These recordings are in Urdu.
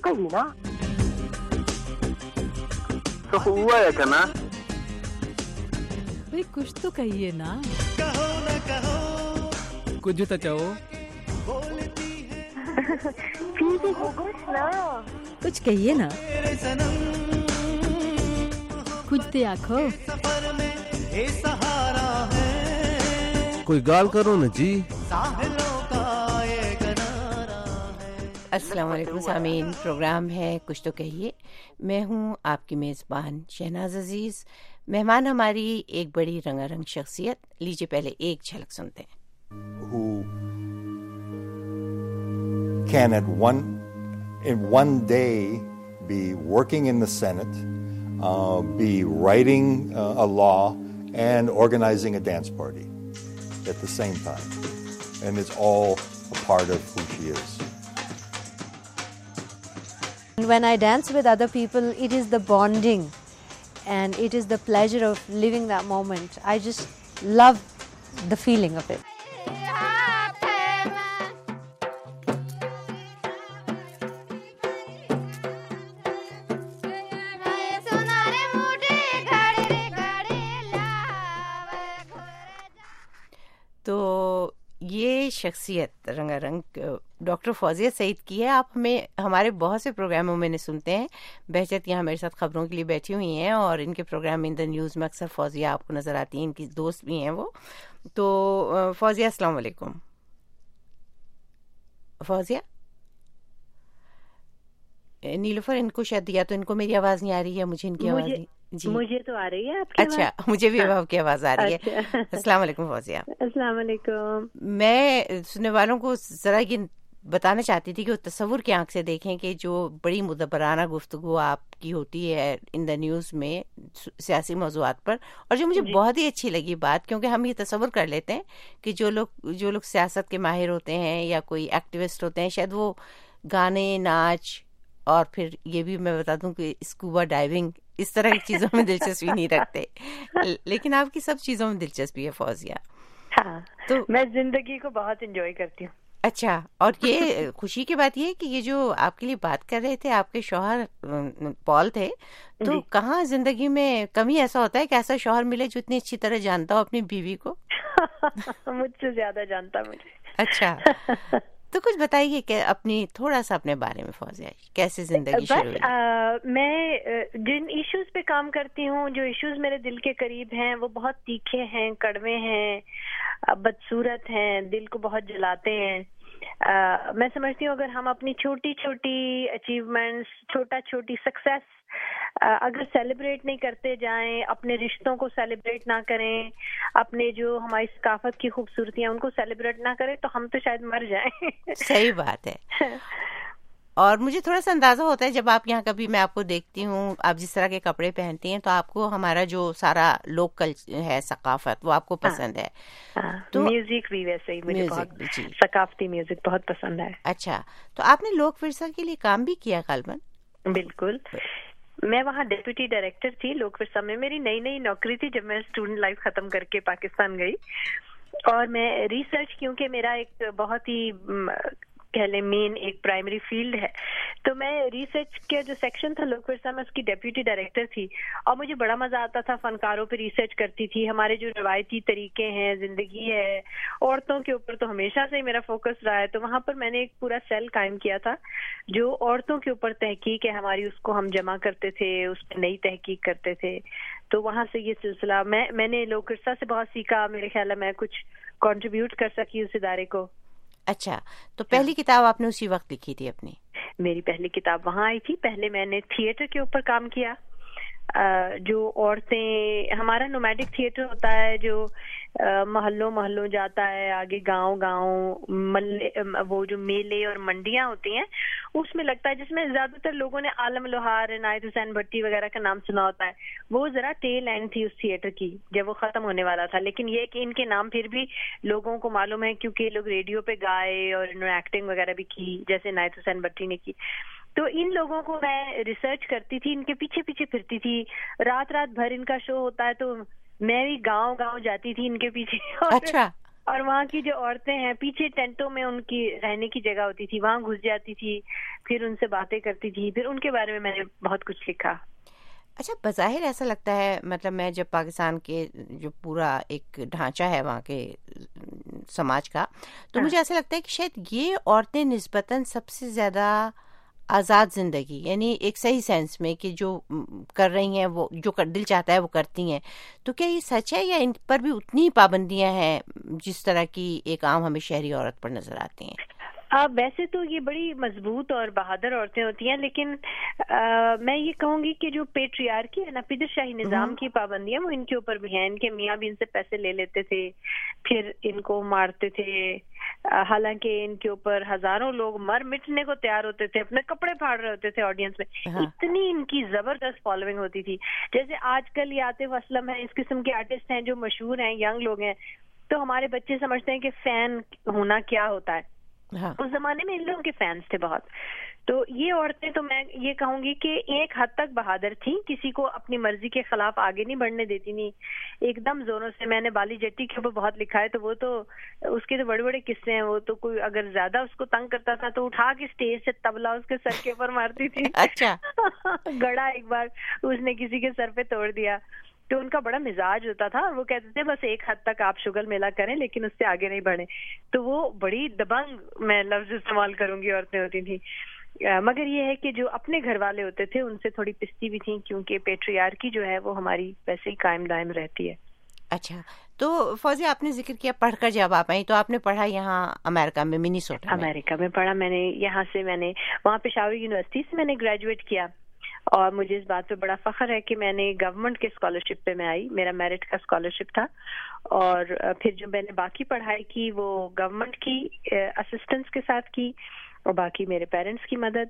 کہیے نا. تو ہوا ہے کنا بھائی کچھ تو کہیے نا. کہو نہ کہو کچھ تو چاہو. کچھ کہیے نا. میرے صنم کچھ تو آخو. سفر میں اے سہارا ہے کوئی گال کرو نا جی. ساحلوں کا یہ کنارہ ہے. السلام علیکم سامعین، پروگرام ہے کچھ تو کہیے. میں ہوں آپ کی میزبان شہناز عزیز. مہمان ہماری ایک بڑی رنگا رنگ شخصیت. لیجیے پہلے ایک جھلک سنتے ہیں. who can in one day be working in the Senate, be writing a law and organizing a dance party at the same time. And it's all a part of who she is. When I dance with other people, it is the bonding and it is the pleasure of living that moment. I just love the feeling of it. تو یہ شخصیت رنگا رنگ ڈاکٹر فوزیہ سعید کی ہے. آپ ہمیں ہمارے بہت سے پروگراموں میں نے سنتے ہیں. بہجت یہاں میرے ساتھ خبروں کے لیے بیٹھی ہوئی ہیں اور ان کے پروگرام ان دا نیوز میں اکثر فوزیہ آپ کو نظر آتی ہیں. ان کی دوست بھی ہیں وہ. تو فوزیہ السلام علیکم. فوزیہ نیلوفر ان کو شاید یا تو ان کو میری آواز نہیں آ رہی ہے, مجھے ان کی آواز نہیں. جی مجھے تو آ رہی ہے آپ کی. اچھا, مجھے بھی آپ کی آواز آ رہی ہے. السلام علیکم فوزیہ. السلام علیکم. میں سننے والوں کو ذرا یہ بتانا چاہتی تھی کہ وہ تصور کی آنکھ سے دیکھیں کہ جو بڑی مدبرانہ گفتگو آپ کی ہوتی ہے ان دا نیوز میں سیاسی موضوعات پر, اور جو مجھے بہت ہی اچھی لگی بات, کیونکہ ہم یہ تصور کر لیتے ہیں کہ جو لوگ سیاست کے ماہر ہوتے ہیں یا کوئی ایکٹیوسٹ ہوتے ہیں شاید وہ گانے, ناچ اور پھر یہ بھی میں بتا دوں کہ اسکوبا ڈائیونگ اس طرح کی چیزوں میں دلچسپی نہیں رکھتے, لیکن آپ کی سب چیزوں میں دلچسپی ہے فوزیہ. ہاں, تو میں زندگی کو بہت انجوائے کرتی ہوں. اچھا, اور یہ خوشی کی بات یہ ہے کہ یہ جو آپ کے لیے بات کر رہے تھے آپ کے شوہر پال تھے, تو کہاں زندگی میں کمی ایسا ہوتا ہے کہ ایسا شوہر ملے جو اتنی اچھی طرح جانتا ہو اپنی بیوی کو؟ مجھ سے زیادہ جانتا مجھے. اچھا, تو کچھ بتائیے کہ تھوڑا سا اپنے بارے میں فوزیہ, کیسے زندگی شروع ہوئی؟ میں جن ایشوز پہ کام کرتی ہوں, جو ایشوز میرے دل کے قریب ہیں, وہ بہت تیکھے ہیں, کڑوے ہیں, بدصورت ہیں, دل کو بہت جلاتے ہیں. میں سمجھتی ہوں اگر ہم اپنی چھوٹی چھوٹی اچیومنٹس, چھوٹی سکسیس اگر سیلیبریٹ نہیں کرتے جائیں, اپنے رشتوں کو سیلیبریٹ نہ کریں, اپنے جو ہماری ثقافت کی خوبصورتیاں ان کو سیلیبریٹ نہ کریں, تو ہم تو شاید مر جائیں. صحیح بات ہے. اور مجھے تھوڑا سا اندازہ ہوتا ہے جب آپ یہاں کبھی میں آپ کو دیکھتی ہوں, آپ جس طرح کے کپڑے پہنتی ہیں, تو آپ کو ہمارا جو سارا لوکل ہے ثقافت وہ آپ کو پسند ہے. تو میوزک بھی ویسے ہی مجھے بہت ثقافتی میوزک بہت پسند ہے. اچھا, تو آپ نے لوک ورثہ کے لیے کام بھی کیا غالباً؟ بالکل, میں وہاں ڈیپٹی ڈائریکٹر تھی لوک ورثہ میں. میری نئی نوکری تھی جب میں اسٹوڈنٹ لائف ختم کر کے پاکستان گئی, اور میں ریسرچ, کیونکہ میرا ایک بہت ہی کہہ لیں مین ایک پرائمری فیلڈ ہے, تو میں ریسرچ کا جو سیکشن تھا لوک ورثہ میں اس کی ڈیپیوٹی ڈائریکٹر تھی, اور مجھے بڑا مزہ آتا تھا. فنکاروں پہ ریسرچ کرتی تھی, ہمارے جو روایتی طریقے ہیں, زندگی ہے, عورتوں کے اوپر تو ہمیشہ سے میرا فوکس رہا ہے. تو وہاں پر میں نے ایک پورا سیل قائم کیا تھا جو عورتوں کے اوپر تحقیق ہے ہماری, اس کو ہم جمع کرتے تھے, اس پہ نئی تحقیق کرتے تھے. تو وہاں سے یہ سلسلہ میں نے لوک ورثہ سے بہت سیکھا. میرے خیال ہے میں کچھ کنٹریبیوٹ کر سکی اس ادارے کو. اچھا, تو پہلی کتاب آپ نے اسی وقت لکھی تھی اپنی؟ میری پہلی کتاب وہاں آئی تھی. پہلے میں نے تھیٹر کے اوپر کام کیا. جو عورتیں, ہمارا نومیڈک تھیٹر ہوتا ہے جو محلوں جاتا ہے, آگے گاؤں وہ جو میلے اور منڈیاں ہوتی ہیں اس میں لگتا ہے, جس میں زیادہ تر لوگوں نے عالم لوہار, عنایت حسین بھٹی وغیرہ کا نام سنا ہوتا ہے. وہ ذرا ٹیل اینڈ تھی اس تھیٹر کی جب وہ ختم ہونے والا تھا, لیکن یہ کہ ان کے نام پھر بھی لوگوں کو معلوم ہے کیونکہ یہ لوگ ریڈیو پہ گائے اور انہوں نے ایکٹنگ وغیرہ بھی کی جیسے عنایت حسین بھٹی نے کی. تو ان لوگوں کو میں ریسرچ کرتی تھی, ان کے پیچھے پھرتی تھی. رات بھر ان کا شو ہوتا ہے تو میں بھی گاؤں جاتی تھی ان کے پیچھے. اچھا, اور وہاں کی جو عورتیں ہیں پیچھے ٹینٹوں میں ان کی رہنے کی جگہ ہوتی تھی, وہاں گھس جاتی تھی, پھر ان سے باتیں کرتی تھی, پھر ان کے بارے میں نے بہت کچھ لکھا. اچھا, بظاہر ایسا لگتا ہے, مطلب میں جب پاکستان کے جو پورا ایک ڈھانچہ ہے وہاں کے سماج کا, تو مجھے ایسا لگتا ہے کہ شاید یہ عورتیں نسبتاً سب سے زیادہ آزاد زندگی, یعنی ایک صحیح سینس میں کہ جو کر رہی ہیں وہ جو دل چاہتا ہے وہ کرتی ہیں. تو کیا یہ سچ ہے یا ان پر بھی اتنی پابندیاں ہیں جس طرح کی ایک عام ہمیں شہری عورت پر نظر آتی ہیں؟ ویسے تو یہ بڑی مضبوط اور بہادر عورتیں ہوتی ہیں, لیکن میں یہ کہوں گی کہ جو پیٹریارکی ہے نا, پدر شاہی نظام کی پابندیاں وہ ان کے اوپر بھی ہیں. ان کے میاں بھی ان سے پیسے لے لیتے تھے, پھر ان کو مارتے تھے, حالانکہ ان کے اوپر ہزاروں لوگ مر مٹنے کو تیار ہوتے تھے, اپنے کپڑے پھاڑ رہے ہوتے تھے آڈینس میں. اتنی ان کی زبردست فالوئنگ ہوتی تھی. جیسے آج کل یہ عاطف اسلم ہیں, اس قسم کے آرٹسٹ ہیں جو مشہور ہیں, ینگ لوگ ہیں, تو ہمارے بچے سمجھتے ہیں کہ فین ہونا کیا ہوتا ہے. اس زمانے میں ان لوگوں کے فینس تھے بہت. تو یہ عورتیں تو میں یہ کہوں گی کہ ایک حد تک بہادر تھیں, کسی کو اپنی مرضی کے خلاف آگے نہیں بڑھنے دیتی نہیں, ایک دم زوروں سے. میں نے بالی جٹی کے اوپر بہت لکھا ہے, تو وہ تو اس کے تو بڑے بڑے قصے ہیں. وہ تو کوئی اگر زیادہ اس کو تنگ کرتا تھا تو اٹھا کے اسٹیج سے تبلا اس کے سر کے اوپر مارتی تھی. اچھا. گڑا ایک بار اس نے کسی کے سر پہ توڑ دیا. تو ان کا بڑا مزاج ہوتا تھا, وہ کہتے تھے بس ایک حد تک آپ شغل میلہ کریں لیکن اس سے آگے نہیں بڑھیں. تو وہ بڑی دبنگ, میں لفظ استعمال کروں گی, عورتیں ہوتی تھیں. مگر یہ ہے کہ جو اپنے گھر والے ہوتے تھے ان سے تھوڑی پستی بھی تھیں, کیونکہ پیٹریارکی جو ہے وہ ہماری ویسے ہی قائم دائم رہتی ہے. اچھا, تو فوزیہ آپ نے ذکر کیا پڑھ کر جب آپ آئیں, تو آپ نے پڑھا یہاں امریکہ میں, منیسوٹا میں. امریکہ میں پڑھا میں نے. یہاں سے میں نے وہاں پشاور یونیورسٹی سے میں نے گریجویٹ کیا, اور مجھے اس بات پہ بڑا فخر ہے کہ میں نے گورنمنٹ کے اسکالرشپ پہ میں آئی. میرا میرٹ کا اسکالرشپ تھا, اور پھر جو میں نے باقی پڑھائی کی وہ گورنمنٹ کی اسسٹنس کے ساتھ کی, اور باقی میرے پیرنٹس کی مدد.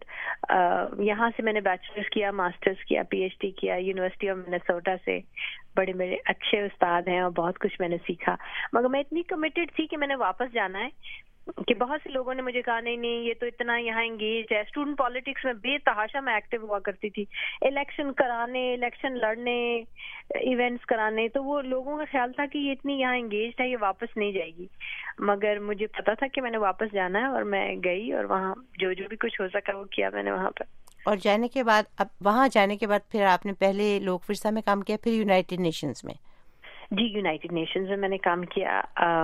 یہاں سے میں نے بیچلرز کیا, ماسٹرز کیا, پی ایچ ڈی کیا یونیورسٹی آف منیسوٹا سے. بڑے میرے اچھے استاد ہیں اور بہت کچھ میں نے سیکھا. مگر میں اتنی کمیٹڈ تھی کہ میں نے واپس جانا ہے, کہ بہت سے لوگوں نے مجھے کہا نہیں یہ تو اتنا یہاں انگیج ہے. اسٹوڈنٹ پالیٹکس میں بے تحاشا میں ایکٹیو ہوا کرتی تھی, الیکشن کرانے, الیکشن لڑنے, ایونٹس کرانے. تو وہ لوگوں کا خیال تھا کہ یہ اتنی یہاں انگیجڈ ہے, یہ واپس نہیں جائے گی. مگر مجھے پتا تھا کہ میں نے واپس جانا ہے, اور میں گئی, اور وہاں جو بھی کچھ ہو سکا وہ کیا میں نے وہاں پر. اور جانے کے بعد, اب وہاں جانے کے بعد پھر آپ نے پہلے لوک ورثہ میں کام کیا, پھر یونائٹڈ نیشنز میں. جی, یونائٹڈ نیشنز میں نے کام کیا,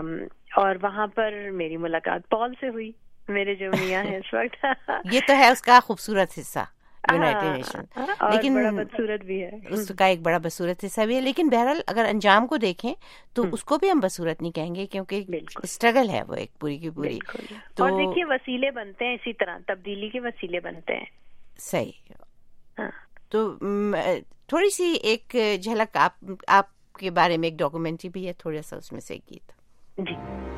اور وہاں پر میری ملاقات پال سے ہوئی, میرے جو میاں ہیں اس وقت. یہ تو ہے اس کا خوبصورت حصہ یونائٹڈ نیشن, لیکن بڑا بدصورت بھی ہے, اس کا ایک بڑا بدصورت حصہ بھی ہے. لیکن بہرحال اگر انجام کو دیکھیں تو اس کو بھی ہم بدصورت نہیں کہیں گے, کیونکہ اسٹرگل ہے وہ ایک پوری کی پوری. اور دیکھیے وسیلے بنتے ہیں, اسی طرح تبدیلی کے وسیلے بنتے ہیں. صحیح. تو تھوڑی سی ایک جھلک آپ کے بارے میں, ایک ڈاکومنٹری بھی ہے, تھوڑا سا اس میں سے ایک گیت. جی.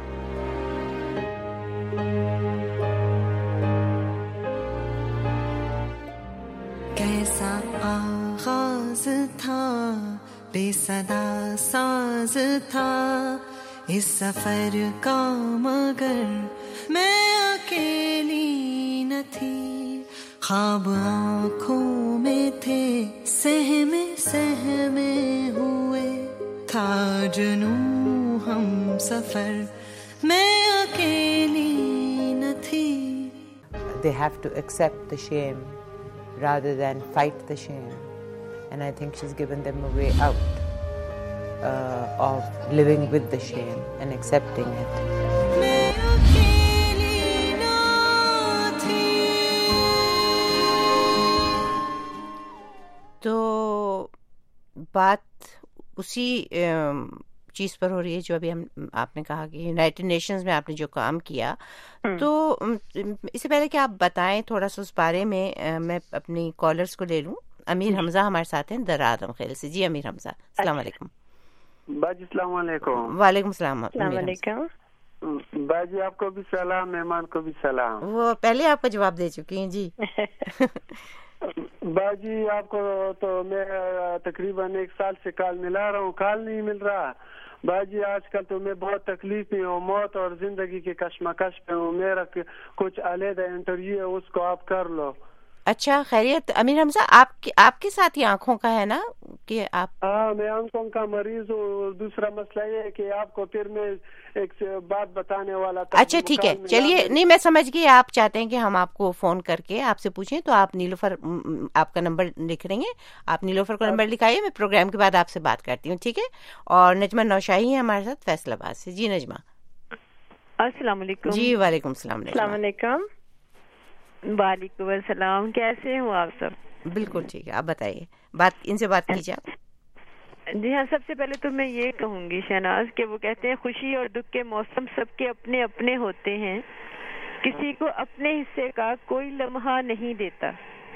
کیسا آغاز تھا, بے صدا ساز تھا اس سفر کا, مگر میں اکیلی نہ تھی. خواب آنکھوں میں تھے, سہمے سہمے ہوئے تھا جنوں ہم سفر, میں اکیلی نہ تھی. They have to accept the shame rather than fight the shame, and I think she's given them a way out of living with the shame and accepting it. میں اکیلی نہ تھی. تو بات اسی چیز پر ہو رہی ہے جو ابھی آپ نے کہا کہ یونائٹڈ نیشنز میں آپ نے جو کام کیا. تو اس سے پہلے کہ آپ بتائیں تھوڑا سا اس بارے میں, میں اپنی کالرز کو لے لوں. امیر حمزہ ہمارے ساتھ ہیں درآدم خیل سے. جی امیر حمزہ, السلام علیکم. باجی السلام علیکم. وعلیکم السلام. السلام علیکم. باجی آپ کو بھی سلام, مہمان کو بھی سلام. وہ پہلے آپ کا جواب دے چکی ہیں. جی باجی آپ کو تو میں تقریباً 1 سال سے کال ملا رہا ہوں, کال نہیں مل رہا. باجی آج کل تو میں بہت تکلیف میں ہوں, موت اور زندگی کے کشمکش پہ ہوں. میرا کچھ علیحدہ انٹرویو ہے, اس کو آپ کر لو. اچھا خیریت. امیر حمزہ آپ کے ساتھ ہی آنکھوں کا ہے نا کہ آپ؟ ہاں میں آنکھوں کا مریض ہوں. دوسرا مسئلہ یہ ہے کہ آپ کو پھر میں ایک بات بتانے والا تھا. اچھا ٹھیک ہے چلیے. نہیں میں سمجھ گئی آپ چاہتے ہیں کہ ہم آپ کو فون کر کے آپ سے پوچھیں, تو آپ نیلوفر آپ کا نمبر لکھ رہی ہیں, آپ نیلوفر کو نمبر لکھائیے, میں پروگرام کے بعد آپ سے بات کرتی ہوں, ٹھیک ہے؟ اور نجمہ نوشاہی ہیں ہمارے ساتھ فیصل آباد سے. جی نجمہ. السلام علیکم. جی وعلیکم السلام. السلام علیکم. وعلیکم السلام. کیسے ہوں آپ سب؟ بالکل ٹھیک ہے, آپ بتائیے, ان سے بات کیجیے آپ. جی ہاں, سب سے پہلے تو میں یہ کہوں گی شہناز کہ وہ کہتے ہیں خوشی اور دکھ کے موسم سب کے اپنے اپنے ہوتے ہیں, کسی کو اپنے حصے کا کوئی لمحہ نہیں دیتا.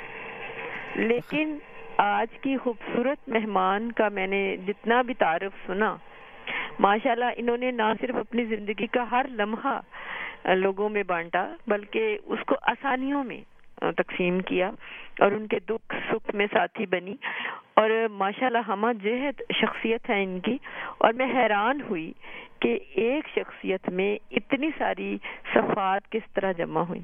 لیکن آج کی خوبصورت مہمان کا میں نے جتنا بھی تعارف سنا, ماشاءاللہ انہوں نے نہ صرف اپنی زندگی کا ہر لمحہ لوگوں میں بانٹا, بلکہ اس کو آسانیوں میں تقسیم کیا اور ان کے دکھ سکھ میں ساتھی بنی. اور ماشاءاللہ ہمہ جہت شخصیت ہے ان کی, اور میں حیران ہوئی کہ ایک شخصیت میں اتنی ساری صفات کس طرح جمع ہوئی,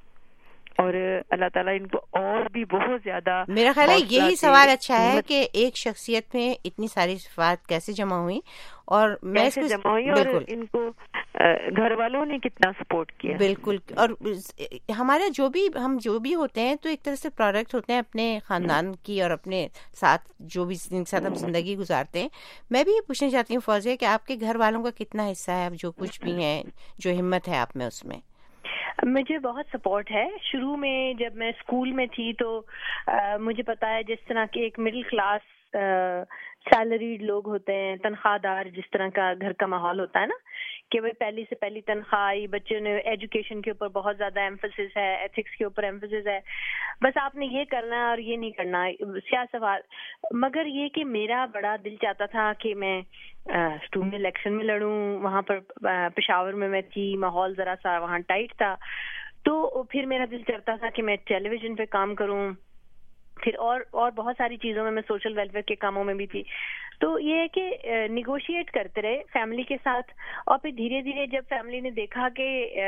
اور اللہ تعالیٰ ان کو اور بھی بہت زیادہ. میرا خیال ہے یہی سوال اچھا ہے کہ ایک شخصیت میں اتنی ساری صفات کیسے جمع ہوئی, اور میں اس کو جمع ہوئی, اور ان کو گھر والوں نے کتنا سپورٹ کیا. بالکل. اور ہمارے ہم جو بھی ہوتے ہیں تو ایک طرح سے پروڈکٹ ہوتے ہیں اپنے خاندان کی اور اپنے ساتھ جو بھی جن کے ساتھ ہم زندگی گزارتے ہیں. میں بھی یہ پوچھنا چاہتی ہوں فوزیہ کہ آپ کے گھر والوں کا کتنا حصہ ہے, جو کچھ بھی ہے, جو ہمت ہے آپ میں, اس میں؟ مجھے بہت سپورٹ ہے. شروع میں جب میں اسکول میں تھی تو مجھے پتا ہے جس طرح کے ایک مڈل کلاس سیلریڈ لوگ ہوتے ہیں, تنخواہ دار, جس طرح کا گھر کا ماحول ہوتا ہے نا, کہ وہ پہلی سے پہلی تنخواہ آئی, بچوں نے ایجوکیشن کے اوپر بہت زیادہ ایمفسس ہے, ایتھکس کے اوپر ایمفسس ہے, بس آپ نے یہ کرنا ہے اور یہ نہیں کرنا, سیاست. مگر یہ کہ میرا بڑا دل چاہتا تھا کہ میں اسٹوڈنٹ الیکشن میں لڑوں. وہاں پر پشاور میں تھی, ماحول ذرا سا وہاں ٹائٹ تھا, تو پھر میرا دل چاہتا تھا کہ میں ٹیلی ویژن پہ کام کروں. پھر اور بہت ساری چیزوں میں سوشل ویلفیئر کے کاموں میں بھی تھی. تو یہ ہے کہ نیگوشیٹ کرتے رہے فیملی کے ساتھ, اور پھر دھیرے دھیرے جب فیملی نے دیکھا کہ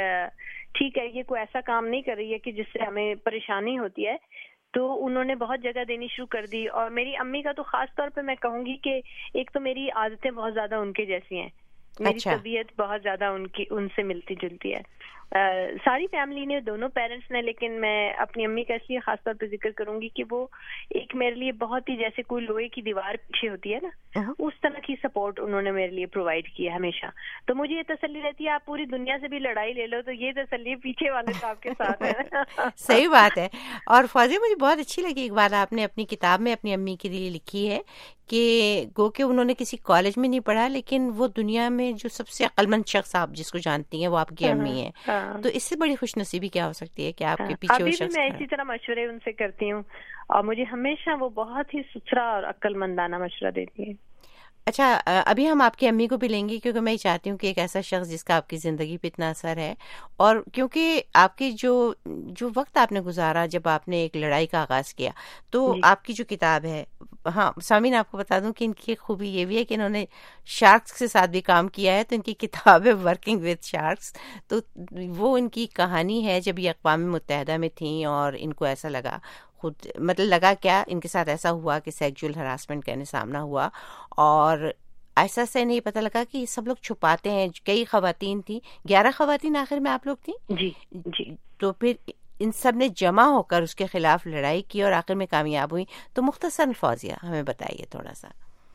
ٹھیک ہے یہ کوئی ایسا کام نہیں کر رہی ہے کہ جس سے ہمیں پریشانی ہوتی ہے, تو انہوں نے بہت جگہ دینی شروع کر دی. اور میری امی کا تو خاص طور پہ میں کہوں گی کہ ایک تو میری عادتیں بہت زیادہ ان کے جیسی ہیں, میری طبیعت بہت زیادہ ان سے ملتی جلتی ہے. ساری فیملی نے, دونوں پیرنٹس نے, لیکن میں اپنی امی کا اس لیے خاص طور پہ ذکر کروں گی کہ وہ ایک میرے لیے بہت ہی جیسے کوئی لوہے کی دیوار پیچھے ہوتی ہے نا, اس طرح کی سپورٹ انہوں نے میرے لیے پرووائڈ کیا ہمیشہ. تو مجھے یہ تسلی رہتی ہے آپ پوری دنیا سے بھی لڑائی لے لو تو یہ تسلی پیچھے والے صاحب کے ساتھ ہے. صحیح بات ہے. اور فوزیہ مجھے بہت اچھی لگی ایک بات آپ نے اپنی کتاب میں اپنی امی کے لیے لکھی ہے کہ گو کہ انہوں نے کسی کالج میں نہیں پڑھا, لیکن وہ دنیا میں جو سب سے عقل مند شخص آپ جس کو جانتی ہیں وہ آپ کی امی ہیں. تو اس سے بڑی خوش نصیبی کیا ہو سکتی ہے کہ آپ کے پیچھے وہ شخص. میں اسی طرح مشورے ان سے کرتی ہوں, اور مجھے ہمیشہ وہ بہت ہی ستھرا اور عقل مندانہ مشورہ دیتی ہے. اچھا ابھی ہم آپ کی امی کو بھی لیں گے, کیونکہ میں چاہتی ہوں کہ ایک ایسا شخص جس کا آپ کی زندگی پہ اتنا اثر ہے, اور کیونکہ آپ کی جو وقت آپ نے گزارا جب آپ نے ایک لڑائی کا آغاز کیا, تو آپ کی جو کتاب ہے, ہاں سامعین آپ کو بتا دوں کہ ان کی ایک خوبی یہ بھی ہے کہ انہوں نے شارکس کے ساتھ بھی کام کیا ہے, تو ان کی کتاب ہے ورکنگ وتھ شارکس. تو وہ ان کی کہانی ہے جب یہ اقوام متحدہ میں تھیں اور ان کو ایسا لگا, خود مطلب لگا کیا, ان کے ساتھ ایسا ہوا کہ سیکچوئل ہراسمنٹ کا سامنا ہوا, اور ایسا سے نہیں پتہ لگا کہ یہ سب لوگ چھپاتے ہیں. کئی خواتین تھیں, 11 خواتین آخر میں آپ لوگ تھیں. جی. تو پھر ان سب نے جمع ہو کر اس کے خلاف لڑائی کی اور آخر میں کامیاب ہوئی. تو مختصر فوزیہ ہمیں بتائیے تھوڑا سا.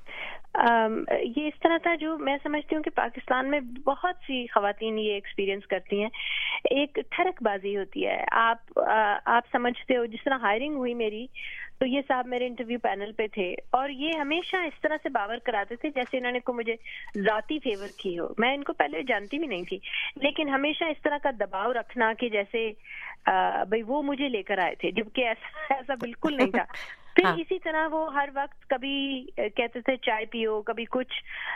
یہ اس طرح تھا, جو میں سمجھتی ہوں کہ پاکستان میں بہت سی خواتین یہ ایکسپیرینس کرتی ہیں. ایک ٹھڑک بازی ہوتی ہے, آپ سمجھتے ہو, جس طرح ہائرنگ ہوئی میری, تو یہ صاحب میرے انٹرویو پینل پہ تھے, اور یہ ہمیشہ اس طرح سے باور کراتے تھے جیسے انہوں نے کو مجھے ذاتی فیور کی ہو. میں ان کو پہلے جانتی بھی نہیں تھی, لیکن ہمیشہ اس طرح کا دباؤ رکھنا کہ جیسے بھئی وہ مجھے لے کر آئے تھے, جبکہ ایسا بالکل نہیں تھا. پھر اسی طرح وہ ہر وقت کبھی کہتے تھے چائے پیو, کبھی کچھ,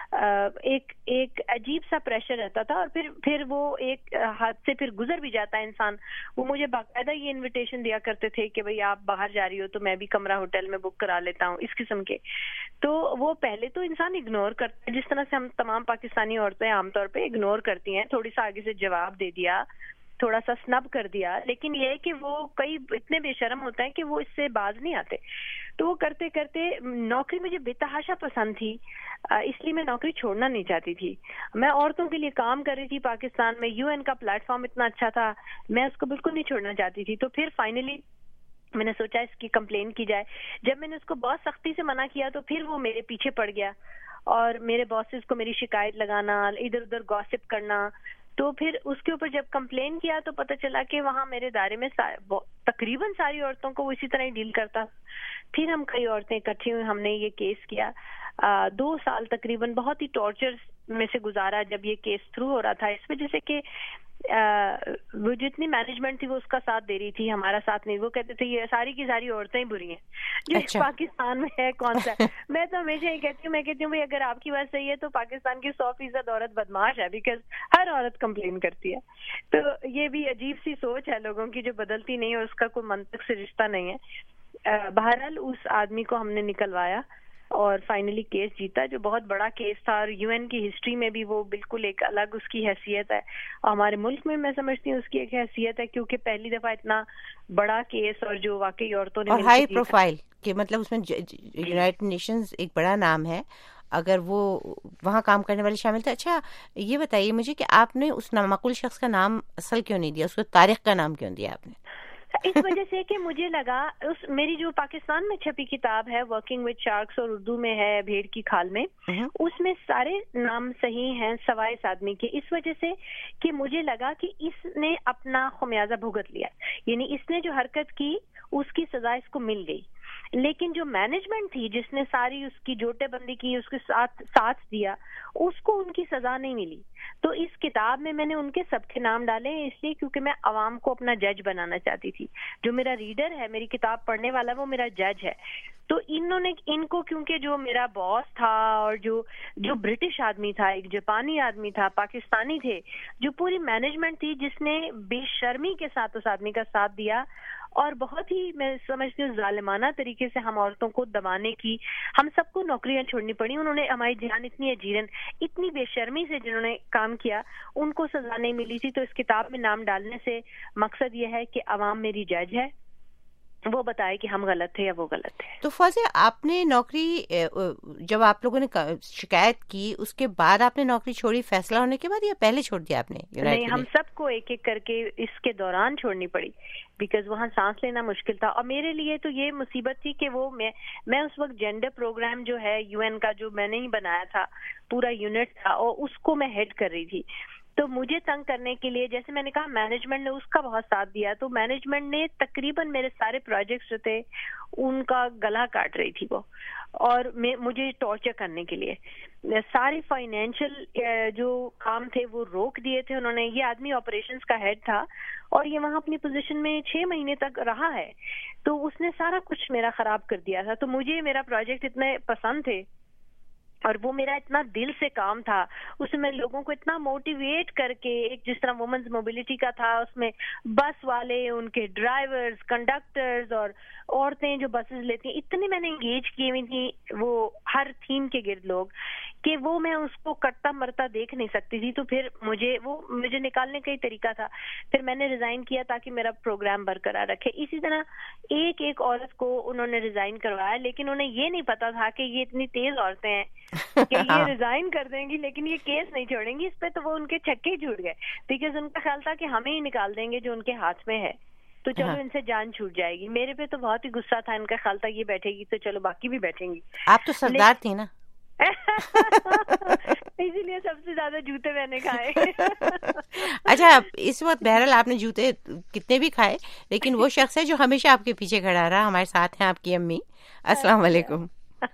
ایک عجیب سا پریشر رہتا تھا. اور پھر وہ ایک ہاتھ سے پھر گزر بھی جاتا ہے انسان. وہ مجھے باقاعدہ یہ انویٹیشن دیا کرتے تھے کہ بھئی آپ باہر جا رہی ہو تو میں بھی کمرہ ہوٹل میں بک کرا لیتا ہوں, اس قسم کے. تو وہ پہلے تو انسان اگنور کرتا ہے, جس طرح سے ہم تمام پاکستانی عورتیں عام طور پہ اگنور کرتی ہیں, تھوڑی سا آگے سے جواب دے دیا, تھوڑا سا سنب کر دیا, لیکن یہ ہے کہ وہ کئی اتنے بے شرم ہوتے ہیں کہ وہ اس سے باز نہیں آتے. تو وہ کرتے کرتے نوکری مجھے بے تحاشا پسند تھی, اس لیے میں نوکری چھوڑنا نہیں چاہتی تھی. میں عورتوں کے لیے کام کر رہی تھی پاکستان میں, UN کا پلیٹ فارم اتنا اچھا تھا, میں اس کو بالکل نہیں چھوڑنا چاہتی تھی. تو پھر فائنلی میں نے سوچا اس کی کمپلین کی جائے. جب میں نے اس کو بہت سختی سے منع کیا تو پھر وہ میرے پیچھے پڑ گیا اور میرے باسز کو میری شکایت لگانا, ادھر ادھر گاسپ کرنا. تو پھر اس کے اوپر جب کمپلین کیا تو پتہ چلا کہ وہاں میرے دائرے میں تقریباً ساری عورتوں کو وہ اسی طرح ہی ڈیل کرتا. پھر ہم کئی عورتیں اکٹھی ہوئی, ہم نے یہ کیس کیا. 2 سال تقریباً بہت ہی ٹارچر میں سے گزارا جب یہ کیس تھرو ہو رہا تھا, اس وجہ سے کہ وہ جتنی مینجمنٹ تھی وہ اس کا ساتھ دے رہی تھی, ہمارا ساتھ نہیں. وہ کہتے تھے یہ ساری کی ساری عورتیں ہی بری ہیں جو پاکستان میں ہے, کون سا. میں تو ہمیشہ یہ کہتی ہوں بھائی اگر آپ کی بات صحیح ہے تو پاکستان کی 100% عورت بدماش ہے, بیکاز ہر عورت کمپلین کرتی ہے. تو یہ بھی عجیب سی سوچ ہے لوگوں کی جو بدلتی نہیں ہے, اس کا کوئی منطق سے رشتہ نہیں ہے. بہرحال اس آدمی کو ہم نے نکلوایا اور فائنلی کیس جیتا, جو بہت بڑا کیس تھا, اور UN کی ہسٹری میں بھی وہ بالکل ایک الگ اس کی حیثیت ہے. ہمارے ملک میں سمجھتی ہوں اس کی ایک حیثیت ہے, کیونکہ پہلی دفعہ اتنا بڑا کیس اور جو واقعی عورتوں نے اور ہائی پروفائل کہ مطلب اس میں یونائٹڈ نیشنز ایک بڑا نام ہے, اگر وہ وہاں کام کرنے والے شامل تھے. اچھا یہ بتائیے مجھے کہ آپ نے اس نامعقول شخص کا نام اصل کیوں نہیں دیا, اس کو طارق کا نام کیوں دیا آپ نے؟ اس وجہ سے کہ مجھے لگا میری جو پاکستان میں چھپی کتاب ہے ورکنگ وتھ شارکس, اور اردو میں ہے بھیڑ کی کھال میں, اس میں سارے نام صحیح ہیں سوائے اس آدمی کے. اس وجہ سے کہ مجھے لگا کہ اس نے اپنا خمیازہ بھگت لیا, یعنی اس نے جو حرکت کی اس کی سزا اس کو مل گئی, لیکن جو مینجمنٹ تھی جس نے ساری اس کی جوٹے بندی کی, اس کے ساتھ دیا, اس کو ان کی سزا نہیں ملی. تو اس کتاب میں نے ان کے سب کے نام ڈالے ہیں, اس لیے کیونکہ میں عوام کو اپنا جج بنانا چاہتی تھی. جو میرا ریڈر ہے, میری کتاب پڑھنے والا, وہ میرا جج ہے. تو انہوں نے ان کو, کیونکہ جو میرا باس تھا اور جو برٹش آدمی تھا, ایک جاپانی آدمی تھا, پاکستانی تھے, جو پوری مینجمنٹ تھی جس نے بے شرمی کے ساتھ اس آدمی کا ساتھ دیا, اور بہت ہی میں سمجھتی ہوں ظالمانہ طریقے سے ہم عورتوں کو دبانے کی, ہم سب کو نوکریاں چھوڑنی پڑی. انہوں نے ہماری جان اتنی اجیرن, اتنی بے شرمی سے جنہوں نے کام کیا, ان کو سزا نہیں ملی تھی. تو اس کتاب میں نام ڈالنے سے مقصد یہ ہے کہ عوام میری جج ہے, وہ بتائے کہ ہم غلط تھے یا وہ غلط تھے. تو فوزیہ آپ نے نوکری, جب آپ لوگوں نے شکایت کی اس کے بعد آپ نے نوکری چھوڑی فیصلہ ہونے کے بعد, یا پہلے چھوڑ دیا آپ نے؟ نہیں, ہم سب کو ایک ایک کر کے اس کے دوران چھوڑنی پڑی, بیکاز وہاں سانس لینا مشکل تھا. اور میرے لیے تو یہ مصیبت تھی کہ وہ میں اس وقت جینڈر پروگرام جو ہے UN کا, جو میں نے ہی بنایا تھا, پورا یونٹ تھا, اور اس کو میں ہیڈ کر رہی تھی. تو مجھے تنگ کرنے کے لیے, جیسے میں نے کہا, مینجمنٹ نے اس کا بہت ساتھ دیا. تو مینجمنٹ نے تقریباً میرے سارے پروجیکٹس جو تھے ان کا گلا کاٹ رہی تھی وہ, اور مجھے ٹارچر کرنے کے لیے سارے فائنینشیل جو کام تھے وہ روک دیے تھے انہوں نے. یہ آدمی آپریشنز کا ہیڈ تھا اور یہ وہاں اپنی پوزیشن میں 6 مہینے تک رہا ہے, تو اس نے سارا کچھ میرا خراب کر دیا تھا. تو مجھے میرا پروجیکٹ اتنے پسند تھے اور وہ میرا اتنا دل سے کام تھا, اس میں لوگوں کو اتنا موٹیویٹ کر کے, ایک جس طرح وومنز موبلٹی کا تھا, اس میں بس والے, ان کے ڈرائیورز, کنڈکٹرز اور عورتیں جو بسز لیتی ہیں, اتنے میں نے انگیج کیے ہوئی تھی وہ ہر تھیم کے گرد لوگ, کہ وہ میں اس کو کٹتا مرتا دیکھ نہیں سکتی تھی. تو پھر مجھے نکالنے کا ہی طریقہ تھا. پھر میں نے ریزائن کیا تاکہ میرا پروگرام برقرار رکھے. اسی طرح ایک ایک عورت کو انہوں نے ریزائن کروایا, لیکن انہیں یہ نہیں پتا تھا کہ یہ اتنی تیز عورتیں ہیں کہ یہ ریزائن کر دیں گی لیکن یہ کیس نہیں چھوڑیں گی اس پہ. تو وہ ان کے چھکے ہی جھوٹ گئے, بیکاز ان کا خیال تھا کہ ہمیں ہی نکال دیں گے جو ان کے ہاتھ میں ہے, تو چلو ان سے جان چھوٹ جائے گی. میرے پہ تو بہت ہی غصہ تھا, ان کا خیال تھا یہ بیٹھے گی تو چلو باقی بھی بیٹھیں گی. آپ تو سردار تھی نا, اسی لیے سب سے زیادہ جوتے میں نے کھائے. اچھا, اس وقت بہرحال آپ نے جوتے کتنے بھی کھائے, لیکن وہ شخص ہے جو ہمیشہ آپ کے پیچھے کھڑا رہا. ہمارے ساتھ ہیں آپ کی امی. السلام علیکم.